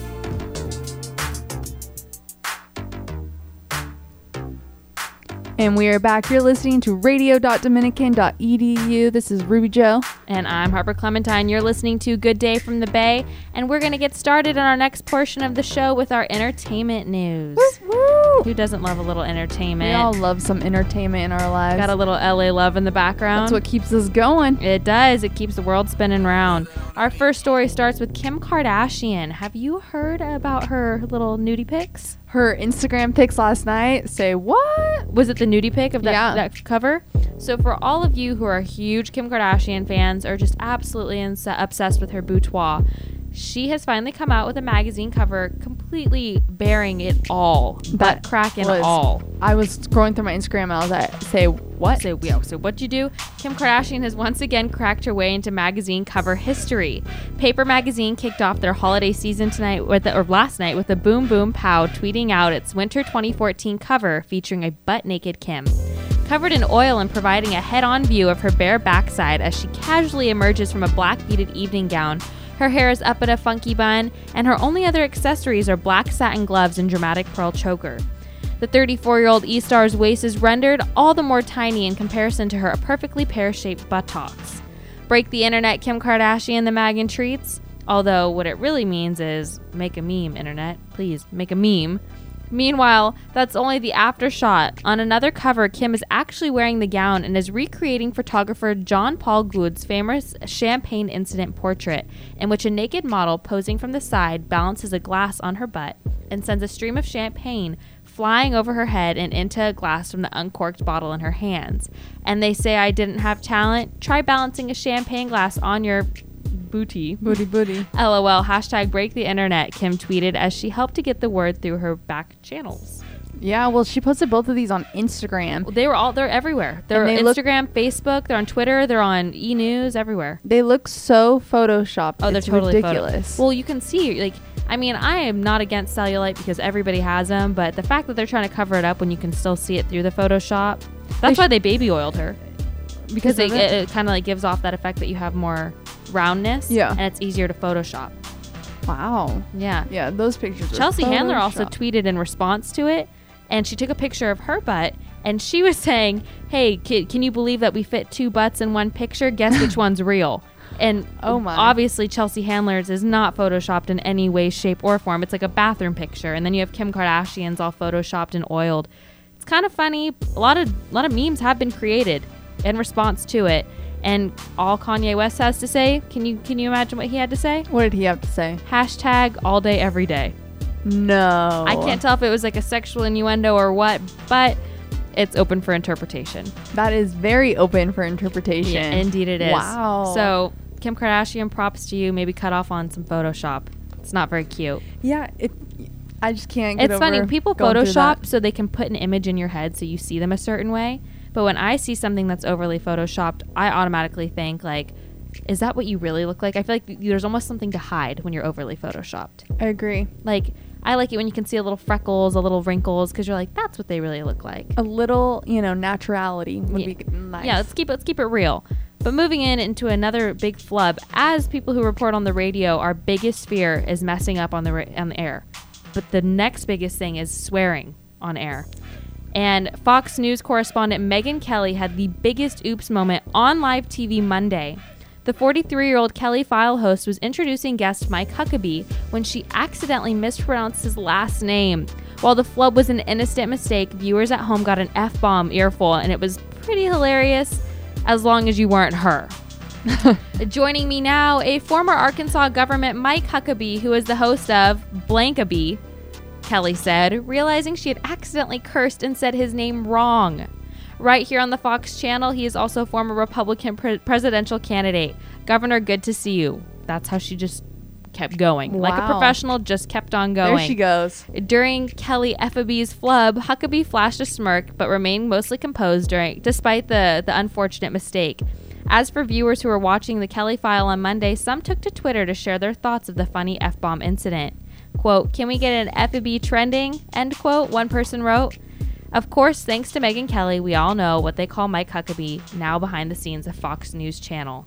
And we are back. You're listening to radio.dominican.edu. This is Ruby Joe. And I'm Harper Clementine. You're listening to Good Day from the Bay. And we're going to get started in our next portion of the show with our entertainment news. Woo! Who doesn't love a little entertainment? We all love some entertainment in our lives. Got a little LA love in the background. That's what keeps us going. It does. It keeps the world spinning round. Our first story starts with Kim Kardashian. Have you heard about her little nudie pics? Her Instagram pics last night say what? Was it the nudie pic of that, Yeah. that cover? So for all of you who are huge Kim Kardashian fans or just absolutely obsessed with her boudoir, she has finally come out with a magazine cover completely bearing it all. Butt crack and all. I was scrolling through my Instagram and I was like, say what? So what'd you do? Kim Kardashian has once again cracked her way into magazine cover history. Paper Magazine kicked off their holiday season last night with a Boom Boom Pow tweeting out its winter 2014 cover featuring a butt-naked Kim. Covered in oil and providing a head-on view of her bare backside as she casually emerges from a black beaded evening gown. Her hair is up in a funky bun, and her only other accessories are black satin gloves and dramatic pearl choker. The 34-year-old E-star's waist is rendered all the more tiny in comparison to her perfectly pear-shaped buttocks. Break the internet, Kim Kardashian, the mag entreats. Although what it really means is make a meme, internet. Please, make a meme. Meanwhile, that's only the after shot. On another cover, Kim is actually wearing the gown and is recreating photographer John Paul Good's famous Champagne incident portrait, in which a naked model posing from the side balances a glass on her butt and sends a stream of champagne flying over her head and into a glass from the uncorked bottle in her hands. And they say I didn't have talent? Try balancing a champagne glass on your booty. Booty. LOL, hashtag break the internet, Kim tweeted as she helped to get the word through her back channels. Yeah, well, she posted both of these on Instagram. They're everywhere. They're on And they Instagram, Facebook, they're on Twitter, they're on E-News, everywhere. They look so photoshopped. Oh, they're it's totally ridiculous. Well, you can see, like, I mean, I am not against cellulite because everybody has them, but the fact that they're trying to cover it up when you can still see it through the Photoshop, that's why they baby oiled her. Because of it kind of like gives off that effect that you have more roundness. Yeah. And it's easier to Photoshop. Wow. Yeah. Yeah, those pictures. Chelsea are Handler also photoshopped. tweeted in response to it, and she took a picture of her butt, and she was saying, hey, can you believe that we fit two butts in one picture? Guess which one's real? And Oh my. obviously Chelsea Handler's is not photoshopped in any way, shape, or form. It's like a bathroom picture, and then you have Kim Kardashian's all photoshopped and oiled. It's kind of funny. A lot of memes have been created in response to it. And all Kanye West has to say, can you imagine what he had to say? What did he have to say? Hashtag all day, every day. No. I can't tell if it was like a sexual innuendo or what, but it's open for interpretation. That is very open for interpretation. Yeah, indeed it is. Wow. So, Kim Kardashian, props to you. Maybe cut off on some Photoshop. It's not very cute. Yeah, I just can't get It's over funny. People going through Photoshop that. so they can put an image in your head so you see them a certain way. But when I see something that's overly Photoshopped, I automatically think, like, is that what you really look like? I feel like there's almost something to hide when you're overly Photoshopped. I agree. Like, I like it when you can see a little freckles, a little wrinkles, because you're like, that's what they really look like. A little, naturality would be nice. Yeah, let's keep it real. But moving into another big flub, as people who report on the radio, our biggest fear is messing up on the air. But the next biggest thing is swearing on air. And Fox News correspondent Megyn Kelly had the biggest oops moment on live TV Monday. The 43-year-old Kelly File host was introducing guest Mike Huckabee when she accidentally mispronounced his last name. While the flub was an innocent mistake, viewers at home got an F-bomb earful, and it was pretty hilarious as long as you weren't her. Joining me now, a former Arkansas government Mike Huckabee, who is the host of Blankabee, Kelly said, realizing she had accidentally cursed and said his name wrong. Right here on the Fox channel, he is also a former Republican presidential candidate. Governor, good to see you. That's how she just kept going. Like a Wow. professional, just kept on going. There she goes. During Kelly Effabee's flub, Huckabee flashed a smirk but remained mostly composed despite the unfortunate mistake. As for viewers who were watching the Kelly File on Monday, some took to Twitter to share their thoughts of the funny F-bomb incident. Quote, "Can we get an FB trending?" End quote, one person wrote. Of course, thanks to Megyn Kelly, we all know what they call Mike Huckabee, now behind the scenes of Fox News Channel.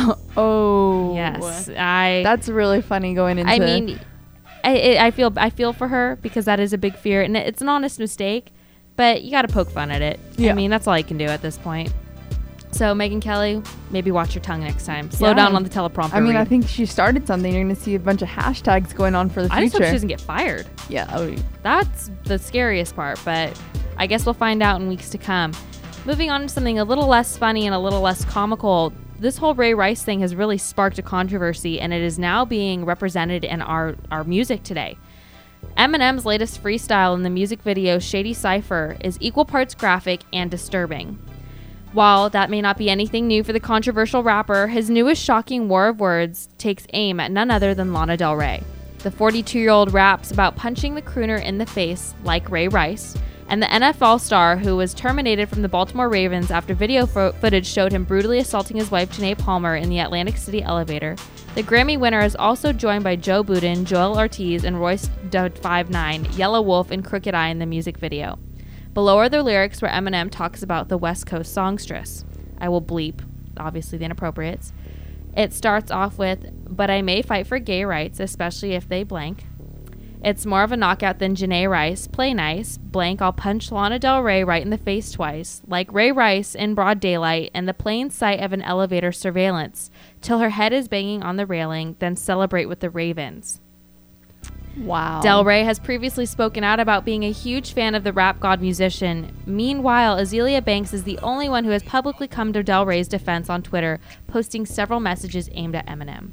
Oh. Yes, That's really funny going into... I mean, I feel for her because that is a big fear, and it's an honest mistake, but you got to poke fun at it. Yeah. I mean, that's all you can do at this point. So, Megyn Kelly, maybe watch your tongue next time. Slow Yeah. down on the teleprompter. I mean, I read. think she started something. You're going to see a bunch of hashtags going on for the I just hope future. she doesn't get fired. Yeah. Oh, That's the scariest part, but I guess we'll find out in weeks to come. Moving on to something a little less funny and a little less comical, this whole Ray Rice thing has really sparked a controversy, and it is now being represented in our music today. Eminem's latest freestyle in the music video Shady Cypher is equal parts graphic and disturbing. While that may not be anything new for the controversial rapper, his newest shocking war of words takes aim at none other than Lana Del Rey. The 42-year-old raps about punching the crooner in the face, like Ray Rice, and the NFL star who was terminated from the Baltimore Ravens after video footage showed him brutally assaulting his wife Janae Palmer in the Atlantic City elevator. The Grammy winner is also joined by Joe Budden, Joel Ortiz, and Royce da 5'9", Yellow Wolf, and Crooked Eye in the music video. Below are the lyrics where Eminem talks about the West Coast songstress. I will bleep, obviously the inappropriates. It starts off with, "But I may fight for gay rights, especially if they blank. It's more of a knockout than Janae Rice. Play nice. Blank, I'll punch Lana Del Rey right in the face twice. Like Ray Rice in broad daylight and the plain sight of an elevator surveillance. Till her head is banging on the railing, then celebrate with the Ravens." wow. Del Rey has previously spoken out about being a huge fan of the rap god musician. Meanwhile, Azealia Banks is the only one who has publicly come to Del Rey's defense on Twitter, posting several messages aimed at Eminem.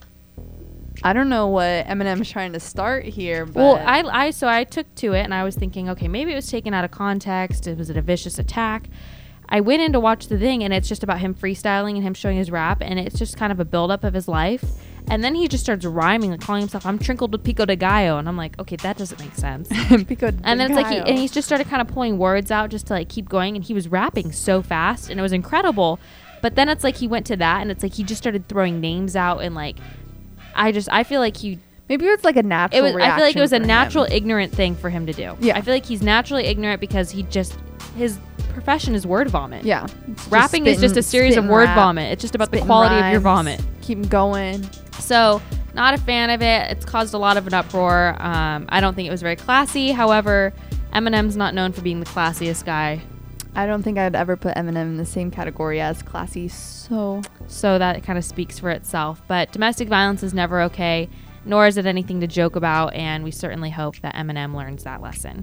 I don't know what Eminem's trying to start here, but... Well, I took to it and I was thinking, okay, maybe it was taken out of context. Was it a vicious attack? I went in to watch the thing and it's just about him freestyling and him showing his rap, and it's just kind of a buildup of his life. And then he just starts rhyming, like calling himself, "I'm Trinkled with Pico de Gallo." And I'm like, okay, that doesn't make sense. Pico de And then it's like, Gallo. he's just started kind of pulling words out just to like keep going. And he was rapping so fast and it was incredible. But then it's like he went to that and it's like he just started throwing names out and like, I feel like Maybe it's like a natural I feel like reaction it was a for him. natural ignorant thing for him to do. Yeah. I feel like he's naturally ignorant because his profession is word vomit. Yeah. Rapping is just a series of word vomit. It's just about the quality of your vomit. Keep 'em going. So, not a fan of it. It's caused a lot of an uproar. I don't think it was very classy. However, Eminem's not known for being the classiest guy. I don't think I'd ever put Eminem in the same category as classy. So that kind of speaks for itself. But domestic violence is never okay, nor is it anything to joke about. And we certainly hope that Eminem learns that lesson.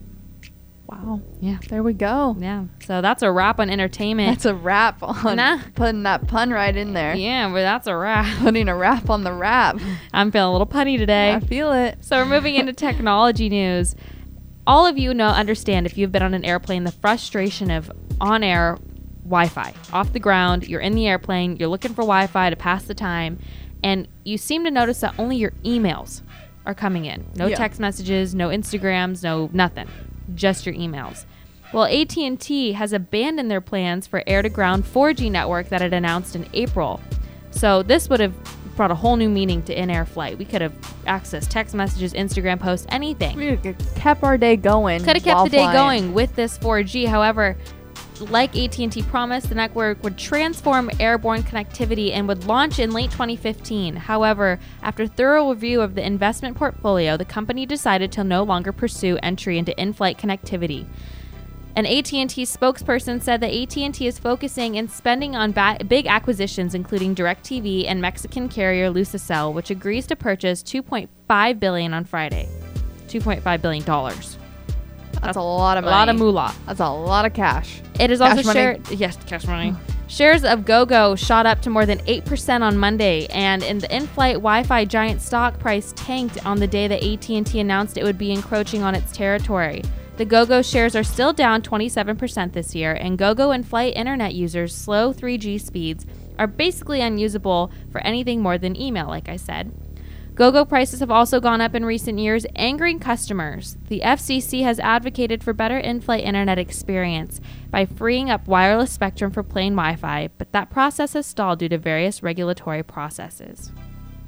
wow. Yeah. There we go. Yeah. So that's a wrap on entertainment. That's a wrap on Nah. putting that pun right in there. Yeah, but that's a wrap. Putting a wrap on the wrap. I'm feeling a little punny today. I feel it. So we're moving into technology news. All of you understand if you've been on an airplane, the frustration of on-air Wi-Fi. Off the ground, you're in the airplane, you're looking for Wi-Fi to pass the time, and you seem to notice that only your emails are coming in. No Yeah. text messages, no Instagrams, no nothing. Just your emails. Well, AT&T has abandoned their plans for air-to-ground 4G network that it announced in April. So this would have brought a whole new meaning to in-air flight. We could have accessed text messages, Instagram posts, anything. We could've kept our day going. Could have kept while the day flying. going with this 4G. However, like AT&T promised, the network would transform airborne connectivity and would launch in late 2015. However, after thorough review of the investment portfolio, the company decided to no longer pursue entry into in-flight connectivity. An AT&T spokesperson said that AT&T is focusing and spending on big acquisitions, including DirecTV and Mexican carrier Lucicell, which agrees to purchase $2.5 billion on Friday. $2.5 billion. That's a lot of A money. lot of moolah. That's a lot of cash. It is Cash also money. shared. Yes, cash money. Shares of GoGo shot up to more than 8% on Monday, and in the in-flight Wi-Fi giant stock price tanked on the day that AT&T announced it would be encroaching on its territory. The GoGo shares are still down 27% this year, and GoGo in-flight internet users' slow 3G speeds are basically unusable for anything more than email, like I said. GoGo prices have also gone up in recent years, angering customers. The FCC has advocated for better in-flight internet experience by freeing up wireless spectrum for plain Wi-Fi, but that process has stalled due to various regulatory processes.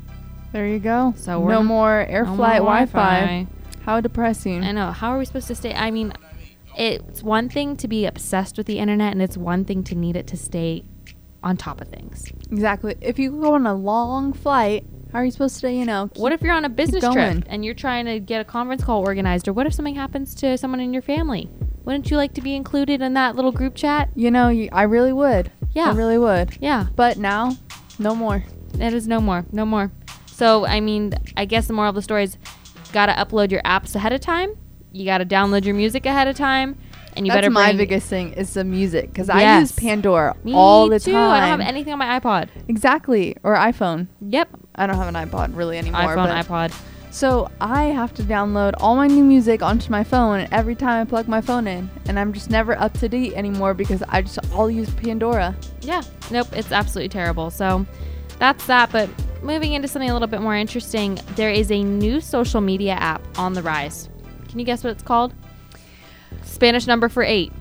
There you go. So we're no not- more air No flight more Wi-Fi. How depressing. I know. How are we supposed to stay? I mean, it's one thing to be obsessed with the internet, and it's one thing to need it to stay on top of things. Exactly. If you go on a long flight, how are you supposed to, What if you're on a business going. trip and you're trying to get a conference call organized? Or what if something happens to someone in your family? Wouldn't you like to be included in that little group chat? I really would. Yeah. I really would. Yeah. But now, no more. It is no more. No more. So, I mean, I guess the moral of the story is got to upload your apps ahead of time. You got to download your music ahead of time. And you That's better my bring... biggest thing is the music. Because I Yes. use Pandora Me all the too. time. I don't have anything on my iPod. Exactly. Or iPhone. Yep. I don't have an iPod really anymore. iPhone, but iPod. So I have to download all my new music onto my phone every time I plug my phone in. And I'm just never up to date anymore because I just all use Pandora. Yeah. Nope. It's absolutely terrible. So that's that. But moving into something a little bit more interesting, there is a new social media app on the rise. Can you guess what it's called? Spanish number for 8.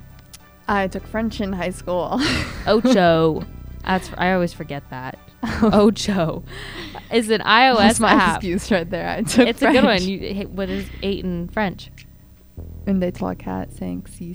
I took French in high school. Ocho. I always forget that. Ocho is an iOS That's my app. excuse right there. I took It's French. a good one. What is 8 in French? And they told a cat saying si,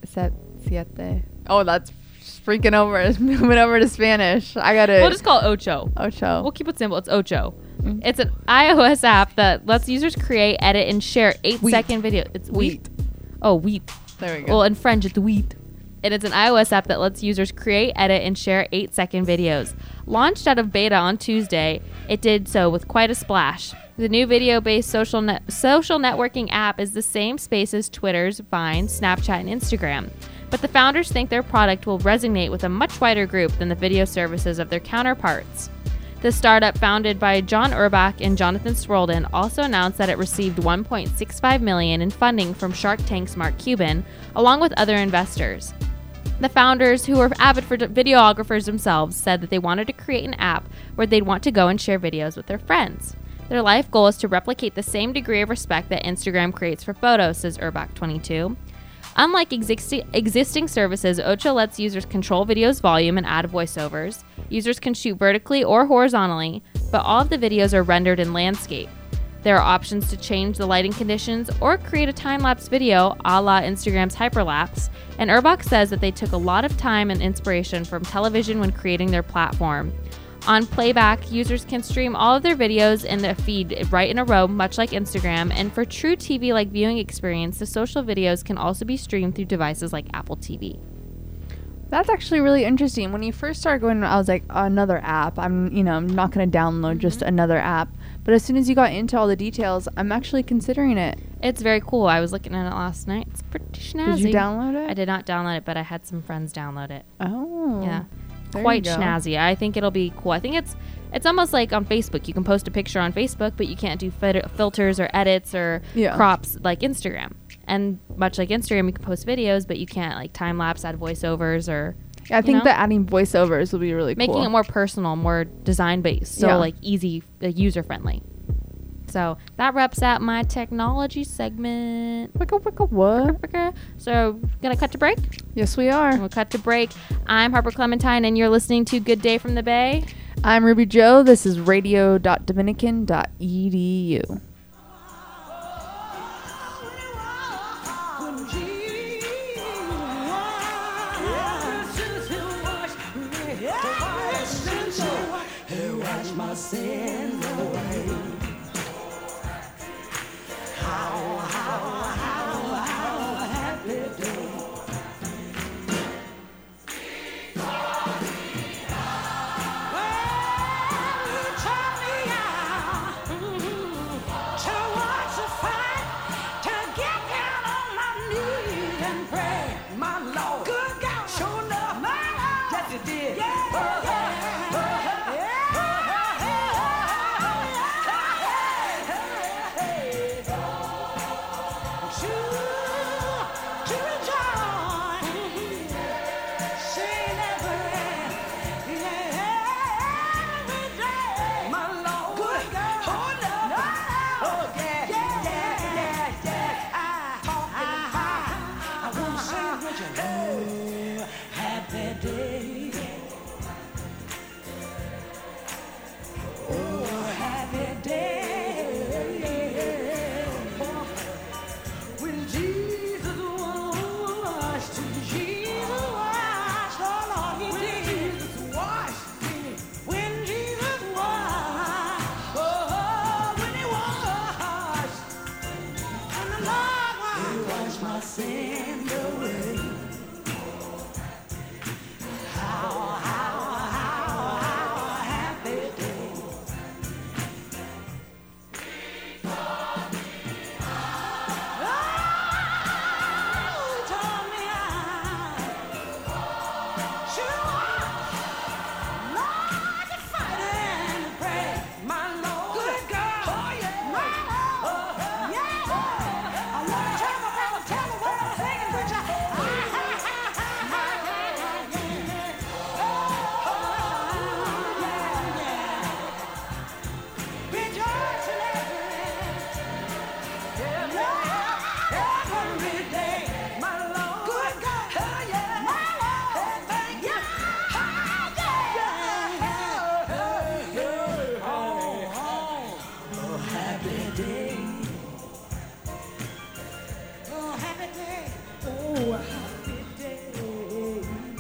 siete. Oh, that's freaking over. It's moving over to Spanish. I got it. We'll just call it Ocho. Ocho. We'll keep it simple. It's Ocho. Mm. It's an iOS app that lets users create, edit, and share 8-second video. It's wheat. Oh, wheat. There we go. Well, in French, it's wheat. And it's an iOS app that lets users create, edit, and share 8-second videos. Launched out of beta on Tuesday, it did so with quite a splash. The new video-based social networking app is the same space as Twitter's, Vine, Snapchat, and Instagram. But the founders think their product will resonate with a much wider group than the video services of their counterparts. The startup, founded by John Urbach and Jonathan Swirlden, also announced that it received $1.65 million in funding from Shark Tank's Mark Cuban, along with other investors. The founders, who were avid videographers themselves, said that they wanted to create an app where they'd want to go and share videos with their friends. Their life goal is to replicate the same degree of respect that Instagram creates for photos, says Urbach 22. Unlike existing services, Ocho lets users control video's volume and add voiceovers. Users can shoot vertically or horizontally, but all of the videos are rendered in landscape. There are options to change the lighting conditions or create a time-lapse video a la Instagram's hyperlapse, and Urbach says that they took a lot of time and inspiration from television when creating their platform. On playback, users can stream all of their videos in the feed right in a row, much like Instagram, and for true TV-like viewing experience, the social videos can also be streamed through devices like Apple TV. That's actually really interesting. When you first started going, I was like, another app. I'm not going to download just another app. But as soon as you got into all the details, I'm actually considering it. It's very cool. I was looking at it last night. It's pretty snazzy. Did you download it? I did not download it, but I had some friends download it. Oh. Yeah. There Quite you go. snazzy. I think it'll be cool. I think it's almost like on Facebook. You can post a picture on Facebook, but you can't do filters or edits or crops like Instagram. And much like Instagram, you can post videos, but you can't like time lapse, add voiceovers or. Yeah, I think that adding voiceovers will be really cool. Making it more personal, more design based, so like easy, user friendly. So that wraps out my technology segment. What? So gonna cut to break. Yes, we are. We'll cut to break. I'm Harper Clementine, and you're listening to Good Day from the Bay. I'm Ruby Joe. This is radio.dominican.edu. send away. How happy day. Oh, told me Lord, you fight and pray, my Lord. Good God. Oh, yeah. My Lord. Yeah. I want to tell my brother, tell me what I'm singing, preacher. Rejoice in every day, my Lord. Good God. Oh, yeah. My Lord. Thank you. Oh, happy day. Oh, happy day. Oh, happy day.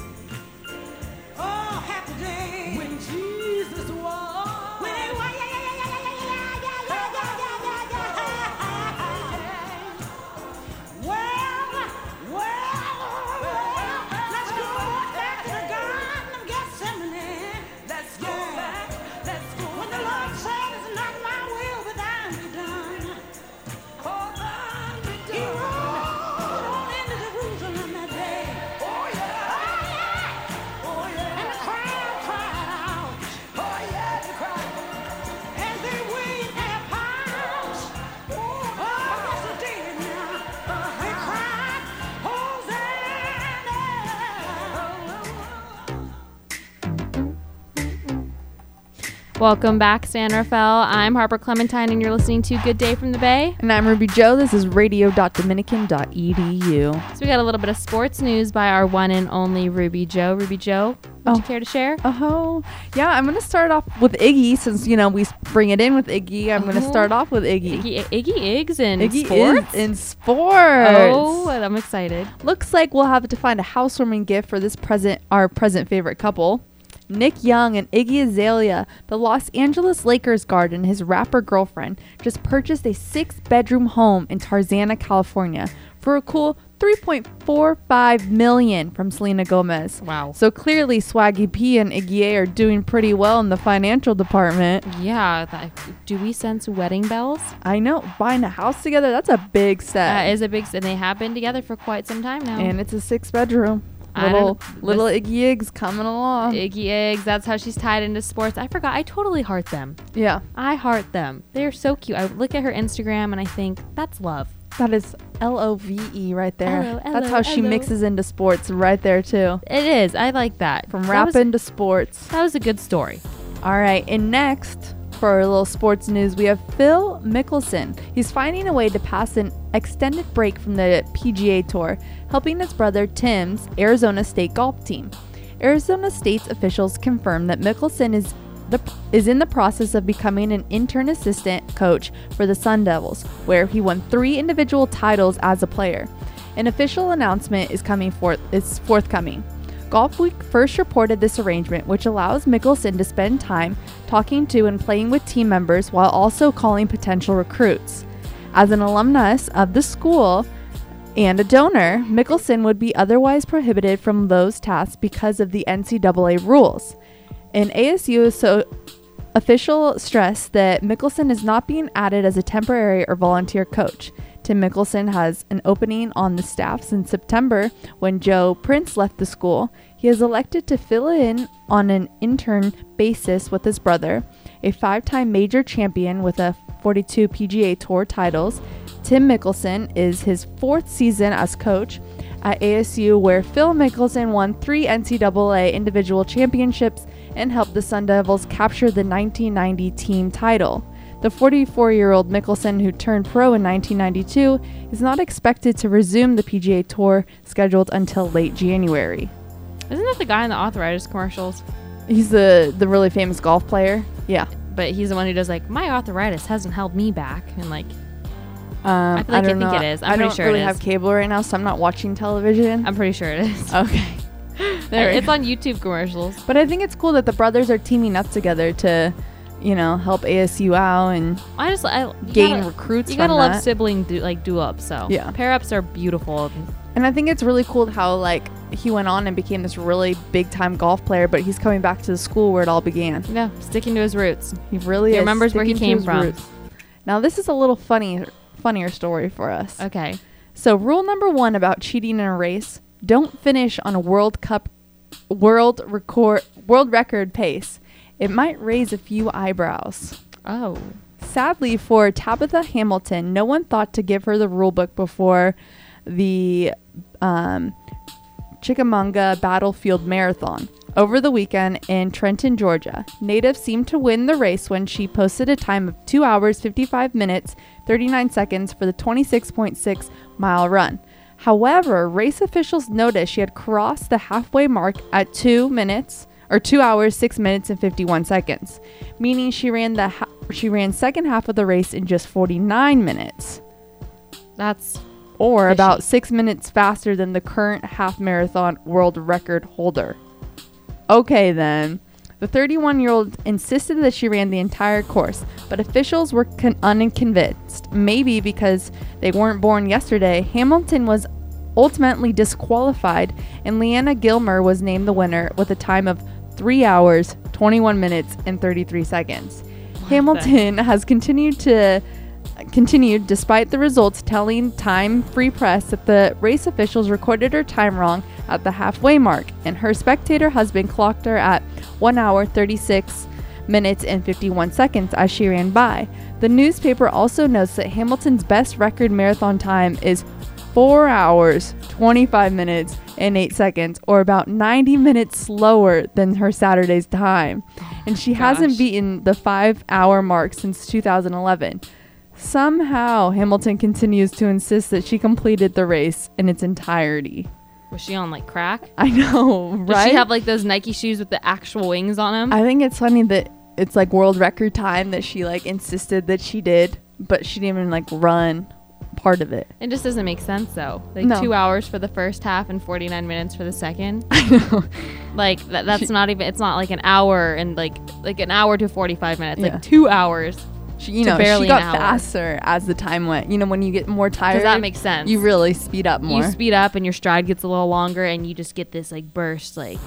Oh, happy day. When Jesus was. When he was. Let's go back to the Garden of Gethsemane. Let's go back. Let's go. When the Lord said, "It's not my will, but thine be done." Oh, thine be done. He rode on into Jerusalem that day. Oh yeah. Oh yeah. Oh yeah. And the crowd cried out. Oh yeah, they cried. As they waved their palms. Oh, yes they did now. They cried, Hosanna. Welcome back, San Rafael. I'm Harper Clementine, and you're listening to Good Day from the Bay. And I'm Ruby Joe. This is radio.dominican.edu. So we got a little bit of sports news by our one and only Ruby Joe. Ruby Joe, would you care to share? Oh, yeah. I'm going to start off with Iggy since, we bring it in with Iggy. I'm going to start off with Iggy. Iggy Iggs in Iggy sports? is in sports. Oh, I'm excited. Looks like we'll have to find a housewarming gift for our present favorite couple. Nick Young and Iggy Azalea, the Los Angeles Lakers guard and his rapper girlfriend, just purchased a 6-bedroom home in Tarzana, California for a cool $3.45 million from Selena Gomez. Wow. So clearly Swaggy P and Iggy A are doing pretty well in the financial department. Yeah. Do we sense wedding bells? I know. Buying a house together, that's a big step. That is a big, and they have been together for quite some time now. And it's a 6-bedroom. I Little don't- Iggy Iggs coming along. Iggy Eggs, that's how she's tied into sports. I forgot. I totally heart them. Yeah. I heart them. They're so cute. I look at her Instagram and I think, that's love. That is LOVE right there. L-O, That's how she L-O. mixes into sports right there too. It is. I like that. From That rapping to sports. That was a good story. All right, and next for our little sports news, we have Phil Mickelson. He's finding a way to pass an extended break from the PGA Tour, helping his brother Tim's Arizona State golf team. Arizona State's officials confirmed that Mickelson is in the process of becoming an intern assistant coach for the Sun Devils, where he won 3 individual titles as a player. An official announcement is forthcoming. Golf Week first reported this arrangement, which allows Mickelson to spend time talking to and playing with team members while also calling potential recruits. As an alumnus of the school and a donor, Mickelson would be otherwise prohibited from those tasks because of the NCAA rules. An ASU official stressed that Mickelson is not being added as a temporary or volunteer coach. Tim Mickelson has an opening on the staff since September when Joe Prince left the school. He is elected to fill in on an intern basis with his brother, a 5-time major champion with 42 PGA Tour titles. Tim Mickelson is his 4th season as coach at ASU, where Phil Mickelson won 3 NCAA individual championships and helped the Sun Devils capture the 1990 team title. The 44-year-old Mickelson, who turned pro in 1992, is not expected to resume the PGA Tour scheduled until late January. Isn't that the guy in the arthritis commercials? He's the really famous golf player. Yeah. But he's the one who does my arthritis hasn't held me back. And I feel like I think it is. I'm pretty sure I don't really it is. have cable right now, so I'm not watching television. I'm pretty sure it is. Okay. There we It's go. on YouTube commercials. But I think it's cool that the brothers are teaming up together to help ASU out and I gain recruits You gotta from love that. sibling duo-ups. So Yeah. pair ups are beautiful. And I think it's really cool how like he went on and became this really big time golf player, but he's coming back to the school where it all began. Yeah, sticking to his roots. He really He is remembers where he sticking to came his from. roots. Now this is a little funnier story for us. Okay. So rule number 1 about cheating in a race: don't finish on a world record pace. It might raise a few eyebrows. Oh. Sadly for Tabitha Hamilton, no one thought to give her the rule book before the Chickamauga Battlefield Marathon over the weekend in Trenton, Georgia. Native seemed to win the race when she posted a time of 2 hours, 55 minutes, 39 seconds for the 26.6 mile run. However, race officials noticed she had crossed the halfway mark at 2 hours, 6 minutes and 51 seconds, meaning she ran second half of the race in just 49 minutes. That's Or fishy. about 6 minutes faster than the current half marathon world record holder. Okay then. The 31-year-old insisted that she ran the entire course, but officials were unconvinced. Maybe because they weren't born yesterday, Hamilton was ultimately disqualified, and Leanna Gilmer was named the winner with a time of 3 hours, 21 minutes, and 33 seconds. Hamilton has continued despite the results, telling Time Free Press that the race officials recorded her time wrong at the halfway mark, and her spectator husband clocked her at 1 hour, 36 minutes, and 51 seconds as she ran by. The newspaper also notes that Hamilton's best record marathon time is 4 hours, 25 minutes, and 8 seconds, or about 90 minutes slower than her Saturday's time. And she hasn't gosh. beaten the 5-hour mark since 2011. Somehow, Hamilton continues to insist that she completed the race in its entirety. Was she on like crack? I know, Did right? she have like those Nike shoes with the actual wings on them? I think it's funny that it's like world record time that she like insisted that she did, but she didn't even like run part of it. It just doesn't make sense though. Like No. 2 hours for the first half and 49 minutes for the second. I know. Like that's not even. It's not like an hour and like an hour to 45 minutes. Yeah. Like 2 hours. She, To barely she got an hour. faster as the time went. When you get more tired, Does that make sense? You really speed up more. You speed up and your stride gets a little longer and you just get this like burst like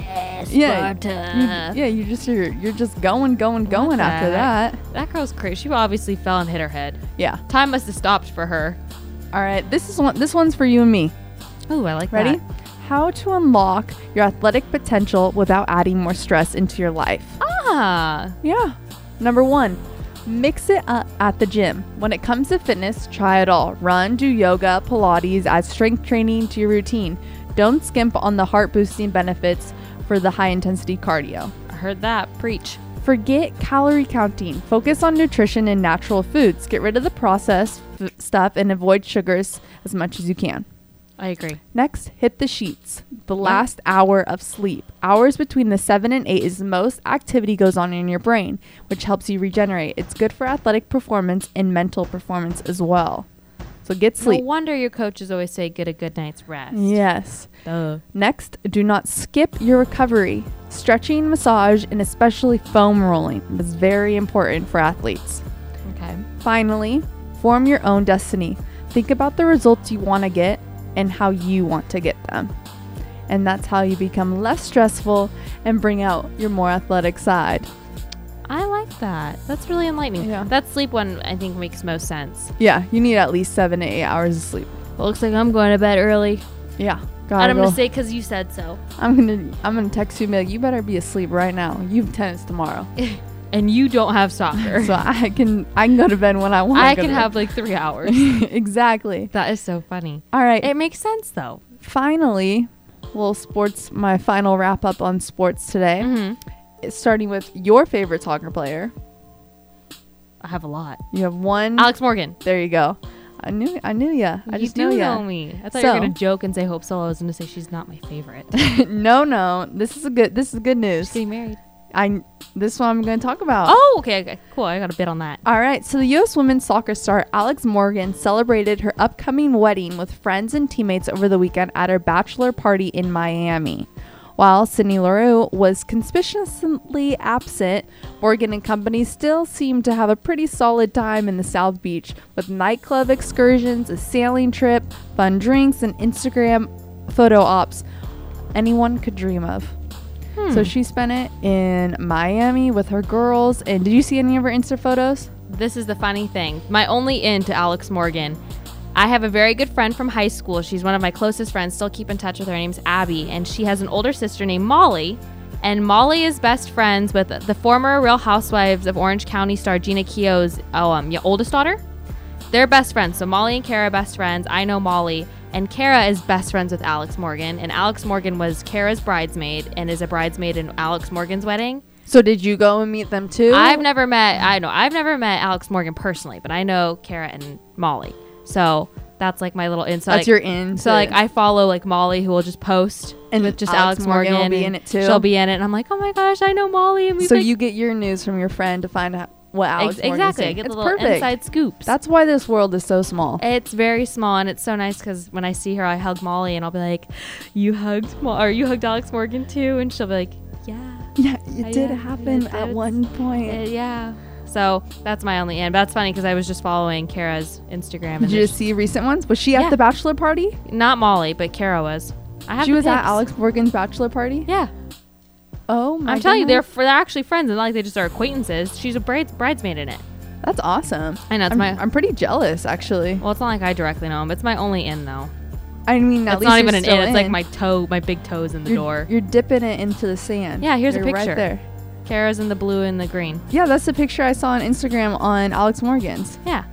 yeah, Sparta. you're just going What after the heck? that. That girl's crazy. She obviously fell and hit her head. Yeah. Time must have stopped for her. All right, this one's for you and me. Oh, I like Ready? that. How to unlock your athletic potential without adding more stress into your life. Ah, Yeah. Number 1, mix it up at the gym. When it comes to fitness, try it all. Run, do yoga, Pilates, add strength training to your routine. Don't skimp on the heart boosting benefits for the high intensity cardio. I heard that. Preach. Forget calorie counting. Focus on nutrition and natural foods. Get rid of the processed stuff and avoid sugars as much as you can. I agree. Next, hit the sheets. The last hour of sleep. Hours between the 7 and 8 is the most activity goes on in your brain, which helps you regenerate. It's good for athletic performance and mental performance as well. So get sleep. No wonder your coaches always say get a good night's rest. Yes. Duh. Next, do not skip your recovery. Stretching, massage, and especially foam rolling is very important for athletes. Okay. Finally, form your own destiny. Think about the results you want to get and how you want to get them. And that's how you become less stressful and bring out your more athletic side. I like that. That's really enlightening. Yeah. That sleep one I think makes most sense. Yeah, you need at least 7 to 8 hours of sleep. Well, looks like I'm going to bed early. Yeah. And I'm go. going to say because you said so. I'm gonna text you and be like, you better be asleep right now. You have tennis tomorrow. And you don't have soccer. So I can go to bed when I want. I can have like 3 hours. Exactly. That is so funny. All right. It makes sense though. Finally, my final wrap up on sports today. Mm-hmm. It's starting with your favorite soccer player. I have a lot. You have one. Alex Morgan. There you go. I knew ya. I just you know do ya. know me. I thought you were So- gonna joke and say Hope Solo. I was gonna say she's not my favorite. No. This is good news. She's getting married. This one I'm going to talk about. Oh, okay. Cool. I got a bit on that. All right, so the U.S. women's soccer star Alex Morgan celebrated her upcoming wedding with friends and teammates over the weekend at her bachelor party in Miami. While Sydney Leroux was conspicuously absent, Morgan and company still seemed to have a pretty solid time in the South Beach with nightclub excursions, a sailing trip, fun drinks, and Instagram photo ops anyone could dream of. So she spent it in Miami with her girls. And did you see any of her Insta photos? This is the funny thing. My only in to Alex Morgan. I have a very good friend from high school. She's one of my closest friends. Still keep in touch with her. Her name's Abby. And she has an older sister named Molly. And Molly is best friends with the former Real Housewives of Orange County star Gina Keogh's oldest daughter. They're best friends. So Molly and Kara are best friends. I know Molly. And Kara is best friends with Alex Morgan. And Alex Morgan was Kara's bridesmaid and is a bridesmaid in Alex Morgan's wedding. So did you go and meet them too? I've never met Alex Morgan personally, but I know Kara and Molly. So that's like my little insight. That's your in. So like I follow like Molly, who will just post And with just Alex Alex Morgan Morgan will be and in it too? She'll be in it, and I'm like, oh my gosh, I know Molly, and we So you get your news from your friend to find out what Alex Morgan's exactly. I saying. get It's the little perfect. inside scoops. That's why this world is so small. It's very small, and it's so nice because when I see her, I hug Molly, and I'll be like, you hugged Alex Morgan too, and she'll be like, yeah. Yeah, it did yeah, happen it at did. one point. Yeah. So that's my only in. But that's funny because I was just following Kara's Instagram. Did you just see recent ones? Was she at Yeah. the bachelor party? Not Molly, but Kara was. I have She the was at pics. Alex Morgan's bachelor party? Yeah. Oh my I'm telling you, goodness. they're actually friends, and not like they just are acquaintances. She's a bridesmaid in it. That's awesome. I know, it's I'm pretty jealous, actually. Well, it's not like I directly know him. It's my only in though. I mean, at It's least not you're even an still in. It's like my big toes in the door. You're dipping it into the sand. Yeah, here's a You're picture. right there. Kara's in the blue and the green. Yeah, that's the picture I saw on Instagram on Alex Morgan's. Yeah,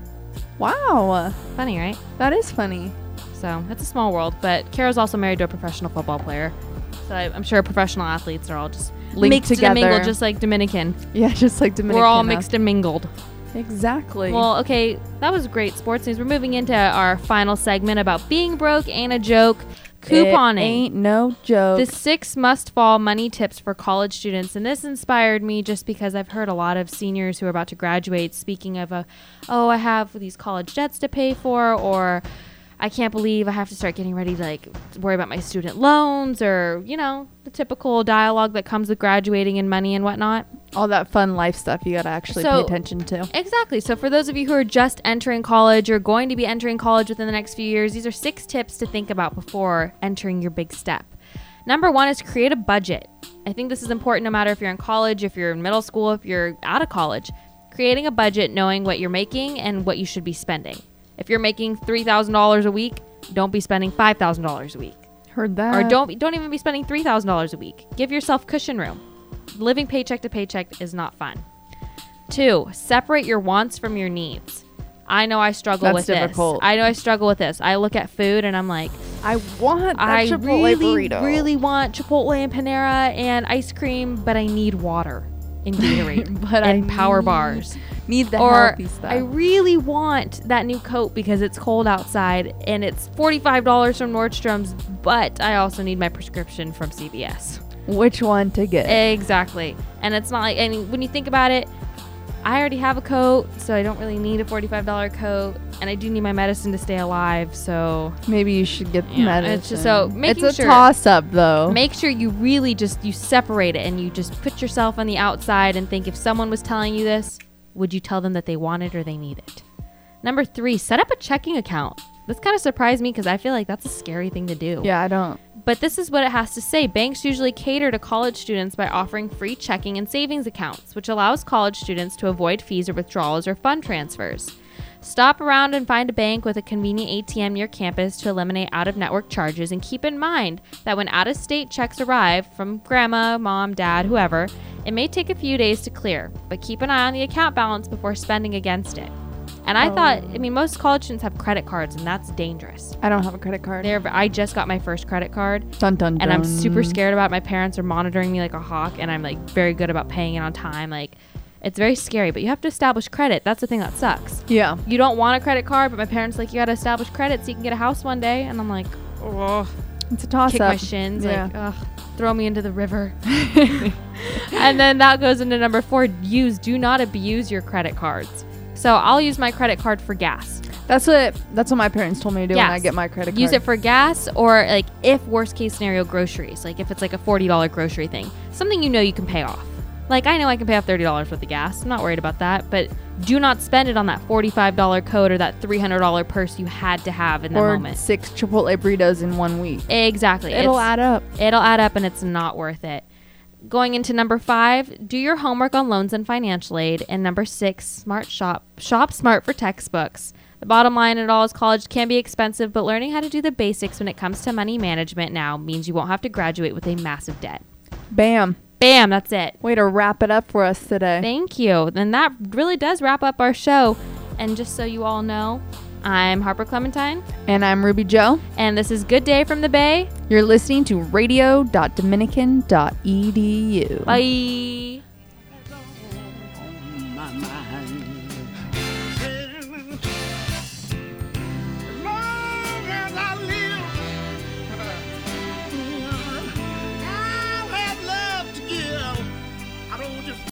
Wow, funny, right? that is funny. So it's a small world, but Kara's also married to a professional football player. So I'm sure professional athletes are all just Linked mixed together. and mingled, just like Dominican. Yeah, just like Dominican. We're all huh? mixed and mingled. Exactly. Well, okay, that was great sports news. We're moving into our final segment about being broke ain't a joke. Couponing. It ain't no joke. The 6 must-fall money tips for college students. And this inspired me just because I've heard a lot of seniors who are about to graduate speaking of, I have these college debts to pay for, or I can't believe I have to start getting ready to like worry about my student loans, or, you know, the typical dialogue that comes with graduating and money and whatnot. all that fun life stuff you got to actually So- pay attention to. Exactly. So for those of you who are just entering college or going to be entering college within the next few years, these are 6 tips to think about before entering your big step. Number 1 is create a budget. I think this is important no matter if you're in college, if you're in middle school, if you're out of college. Creating a budget, knowing what you're making and what you should be spending. If you're making $3,000 a week, don't be spending $5,000 a week. Heard that. Or don't even be spending $3,000 a week. Give yourself cushion room. Living paycheck to paycheck is not fun. 2, separate your wants from your needs. I know I struggle That's with difficult. this. I know I struggle with this. I look at food and I'm like, I want that I Chipotle really, burrito. really want Chipotle and Panera and ice cream, but I need water and Gatorade But and I power need- bars. need the Or healthy stuff. I really want that new coat because it's cold outside and it's $45 from Nordstrom's, but I also need my prescription from CVS. Which one to get? Exactly. And it's not like, and when you think about it, I already have a coat, so I don't really need a $45 coat, and I do need my medicine to stay alive, so Maybe you should get the Yeah, medicine. it's just so making it's a sure- toss up though. make sure you really you separate it and you just put yourself on the outside and think, if someone was telling you this, would you tell them that they want it or they need it? Number 3, set up a checking account. This kind of surprised me because I feel like that's a scary thing to do. Yeah, I don't. But this is what it has to say. Banks usually cater to college students by offering free checking and savings accounts, which allows college students to avoid fees or withdrawals or fund transfers. Stop around and find a bank with a convenient ATM near campus to eliminate out-of-network charges, and keep in mind that when out-of-state checks arrive from grandma, mom, dad, whoever, it may take a few days to clear, but keep an eye on the account balance before spending against it. And I thought, most college students have credit cards, and that's dangerous. I don't have a credit card. I just got my first credit card. Dun dun dun. And I'm super scared about it. My parents are monitoring me like a hawk, and I'm like very good about paying it on time. Like, it's very scary, but you have to establish credit. That's the thing that sucks. Yeah. You don't want a credit card, but my parents like, you got to establish credit so you can get a house one day. And I'm like, oh, It's a toss kick up. my shins, Yeah. like, ugh, throw me into the river. And then that goes into number 4, do not abuse your credit cards. So I'll use my credit card for gas. That's what my parents told me to do when Yes. I get my credit card. Use it for gas or like if worst case scenario groceries, like if it's like a $40 grocery thing, something you can pay off. Like I know I can pay off $30 worth of gas. I'm not worried about that, but do not spend it on that $45 coat or that $300 purse you had to have in that or moment. 6 Chipotle burritos in 1 week. Exactly. It'll add up. It'll add up and it's not worth it. Going into number 5, do your homework on loans and financial aid. And number 6, smart shop smart for textbooks. The bottom line in it all is college can be expensive, but learning how to do the basics when it comes to money management now means you won't have to graduate with a massive debt. Bam. Bam, that's it. Way to wrap it up for us today. Thank you. Then that really does wrap up our show. And just so you all know, I'm Harper Clementine, And I'm Ruby Joe. and this is Good Day from the Bay. You're listening to radio.dominican.edu. Bye. my mind.